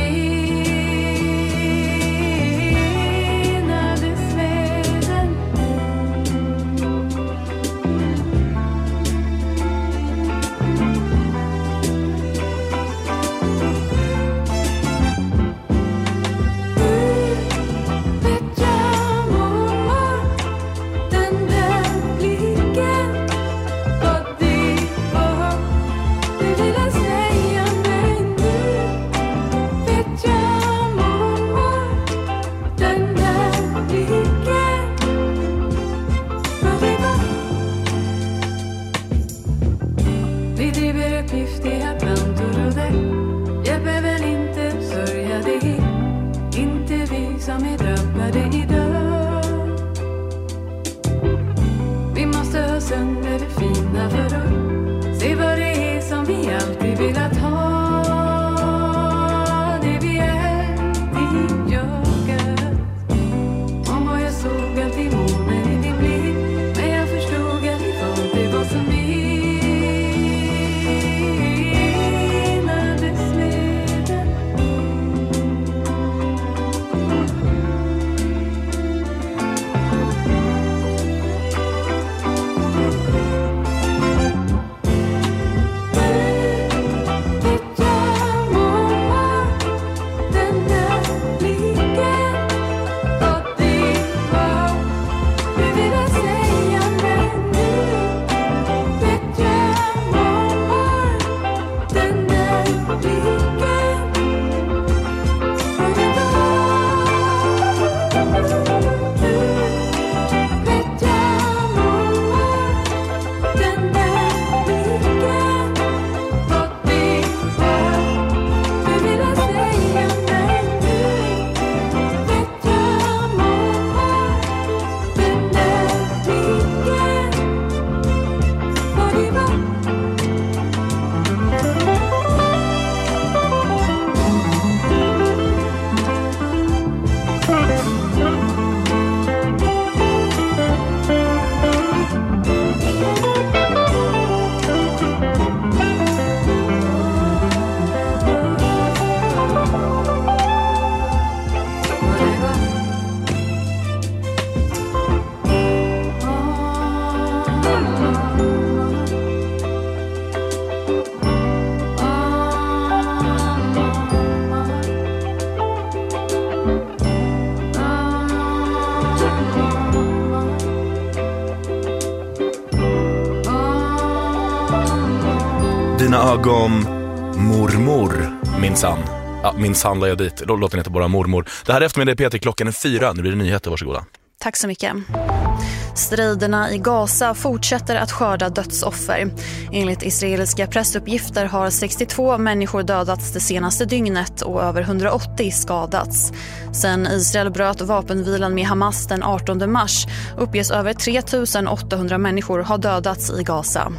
Dina ögon, mormor, minsann. Ja, minsann la jag dit. Låten heter bara mormor. Det här är eftermiddag Peter, klockan är 4. Nu blir det nyheter, varsågoda. Tack så mycket. Striderna i Gaza fortsätter att skörda dödsoffer. Enligt israeliska pressuppgifter har 62 människor dödats det senaste dygnet och över 180 skadats. Sen Israel bröt vapenvilan med Hamas den 18 mars uppges över 3800 människor ha dödats i Gaza.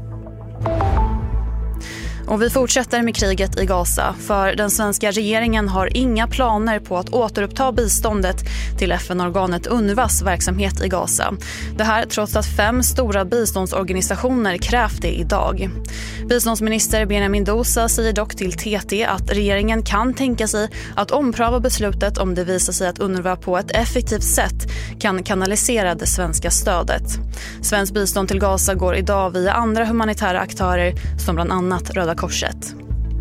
Och vi fortsätter med kriget i Gaza, för den svenska regeringen har inga planer på att återuppta biståndet till FN-organet UNRWAs verksamhet i Gaza. Det här trots att 5 stora biståndsorganisationer krävt det idag. Biståndsminister Benjamin Dosa säger dock till TT att regeringen kan tänka sig att ompröva beslutet om det visar sig att UNRWA på ett effektivt sätt kan kanalisera det svenska stödet. Svensk bistånd till Gaza går idag via andra humanitära aktörer som bland annat Röda Korset.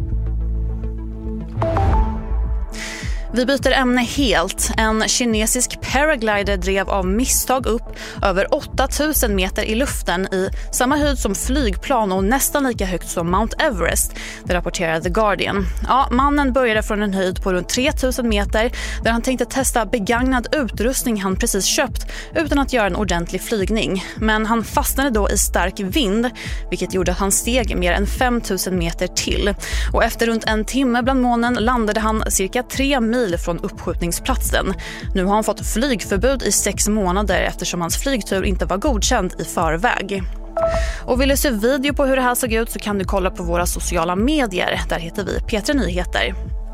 Vi byter ämne helt. En kinesisk paraglider drev av misstag upp över 8000 meter i luften i samma höjd som flygplan och nästan lika högt som Mount Everest, det rapporterar The Guardian. Ja, mannen började från en höjd på runt 3000 meter där han tänkte testa begagnad utrustning han precis köpt utan att göra en ordentlig flygning. Men han fastnade då i stark vind, vilket gjorde att han steg mer än 5000 meter till. Och efter runt en timme bland molnen landade han cirka 3 mil från uppskjutningsplatsen. Nu har han fått flygförbud i 6 månader eftersom hans flygtur inte var godkänd i förväg. Och vill du se video på hur det här såg ut så kan du kolla på våra sociala medier. Där heter vi P3 Nyheter.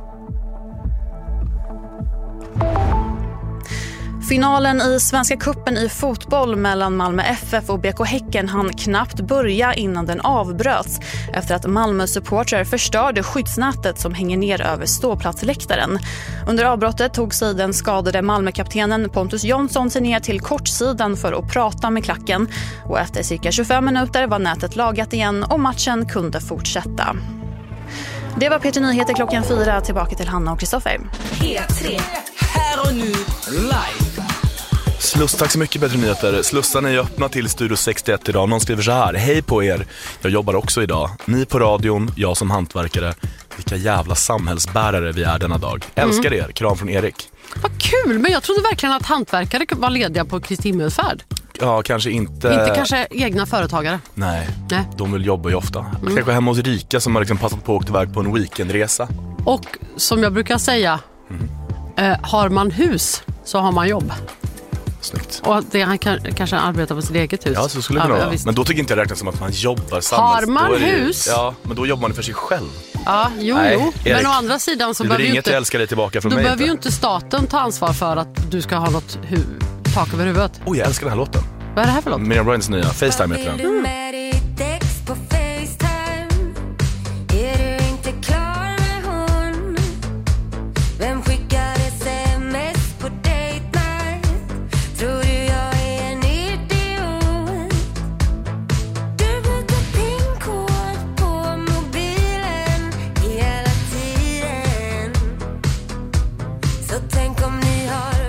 Finalen i Svenska kuppen i fotboll mellan Malmö FF och BK Häcken hann knappt börja innan den avbröts efter att Malmö-supportrar förstörde skyddsnätet som hänger ner över ståplatsläktaren. Under avbrottet tog sig den skadade Malmö-kaptenen Pontus Jonsson sig ner till kortsidan för att prata med klacken. Och efter cirka 25 minuter var nätet lagat igen och matchen kunde fortsätta. Det var P3 Nyheter klockan 4. Tillbaka till Hanna och Kristoffer. P3, här och nu, live. Sluss, tack så mycket P3 Nyheter. Slussarna är öppna till Studio 61 idag. Någon skriver så här: hej på er, jag jobbar också idag. Ni på radion, jag som hantverkare. Vilka jävla samhällsbärare vi är denna dag. Älskar er, kram från Erik. Vad kul, men jag trodde verkligen att hantverkare var lediga på Kristi himmelsfärd. Ja, kanske inte. Inte kanske egna företagare. Nej. De vill jobba ju ofta. Kanske hemma hos rika som har liksom passat på att åka iväg på en weekendresa. Och som jag brukar säga, har man hus så har man jobb. Snyggt. Och det, han kanske arbetar på sitt eget hus. Ja, så skulle det kunna vara. Men då tycker inte jag räknas som att man jobbar samhälls. Har man hus? Ja, men då jobbar man för sig själv. Ja, jo. Erik, men å andra sidan så behöver ju inte... älskar dig tillbaka från då mig. Då behöver ju inte staten ta ansvar för att du ska ha något tak över huvudet. Oj, jag älskar den här låten. Vad är det här för låt? Miriam Bryans nya FaceTime heter den.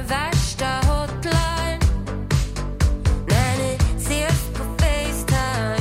När ni ses på FaceTime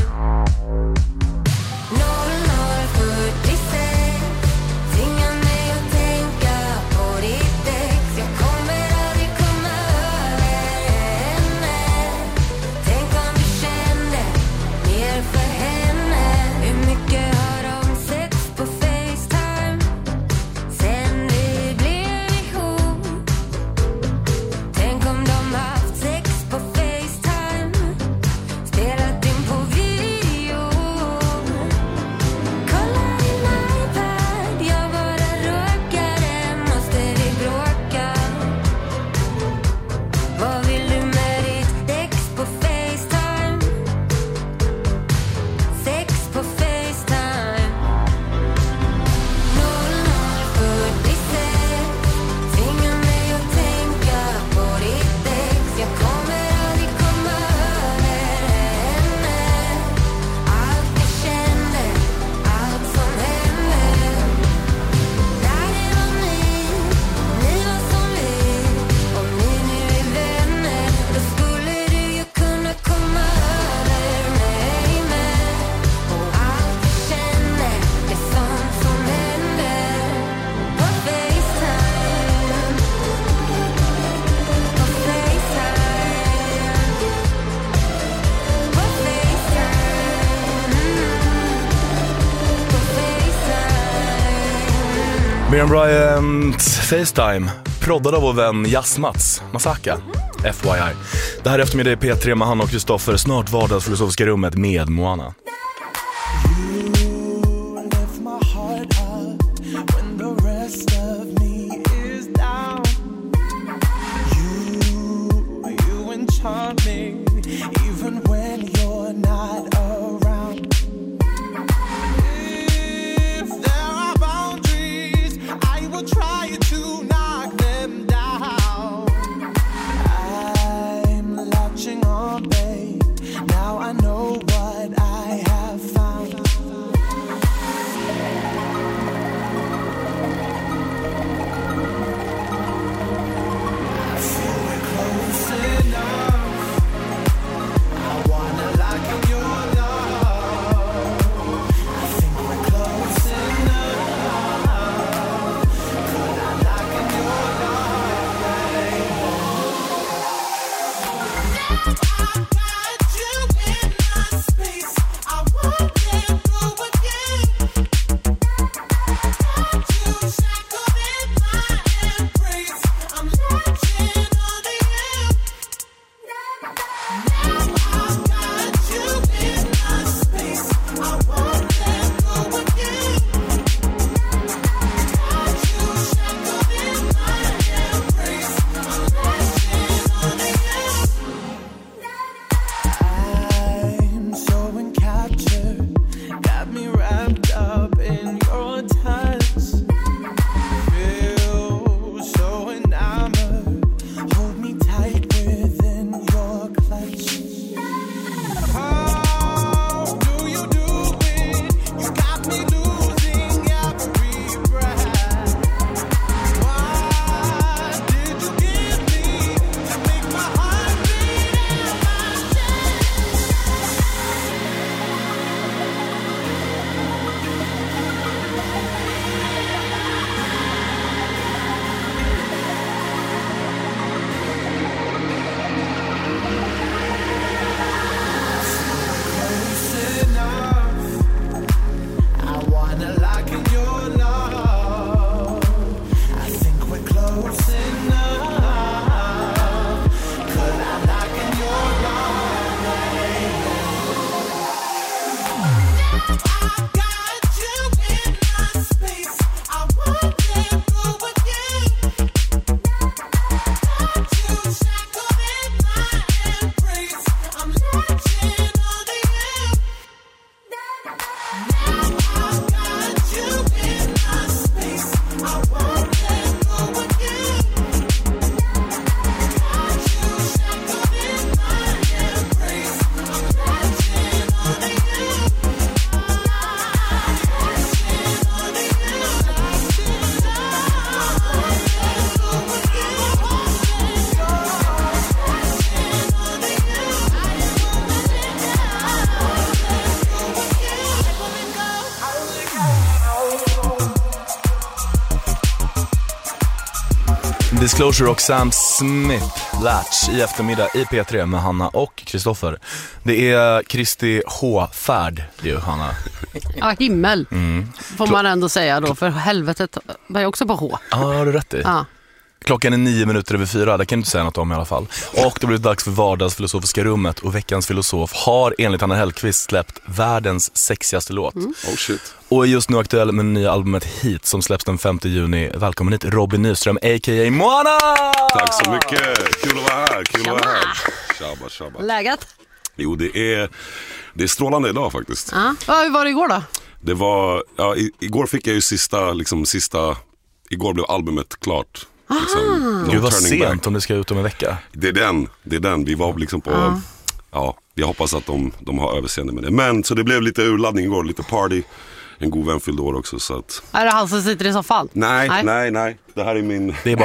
Miriam Bryant, FaceTime, proddad av vår vän Jasmats Masaka, FYI. Det här är eftermiddag i P3 med Hanna och Kristoffer. Snart vardagsfilosofiska rummet med Moana. Even when you're not around. If there are boundaries, I will try to knock them down. I'm latching on, babe. Now I know what I have found. I feel we're close enough. Disclosure och Sam Smith, Latch i eftermiddag i P3 med Hanna och Kristoffer. Det är Kristi H-färd ju, Hanna. Ja, himmel får man ändå säga då, för helvetet börjar också på H. Ja, har du rätt i. Ja. Klockan är 9:04, det kan du inte säga något om i alla fall. Och det blir dags för vardagsfilosofiska rummet. Och veckans filosof har enligt Hanna Hellqvist släppt världens sexigaste låt. Oh shit. Och är just nu aktuell med nya albumet Heat som släpps den 5 juni. Välkommen hit Robin Nyström, a.k.a. Moana! Tack så mycket, kul att vara här, Tjaba. Läget? Jo, det är strålande idag faktiskt. Ja, hur var det igår då? Det var, igår fick jag ju sista, igår blev albumet klart. Gud vad sent om det ska ut om en vecka. Det är den, vi var liksom på, jag hoppas att de har överseende med det. Men så det blev lite urladdning igår, lite party. En god vän fyllde år också så att... Är det han som sitter i soffan? Nej. Det här är min... Det är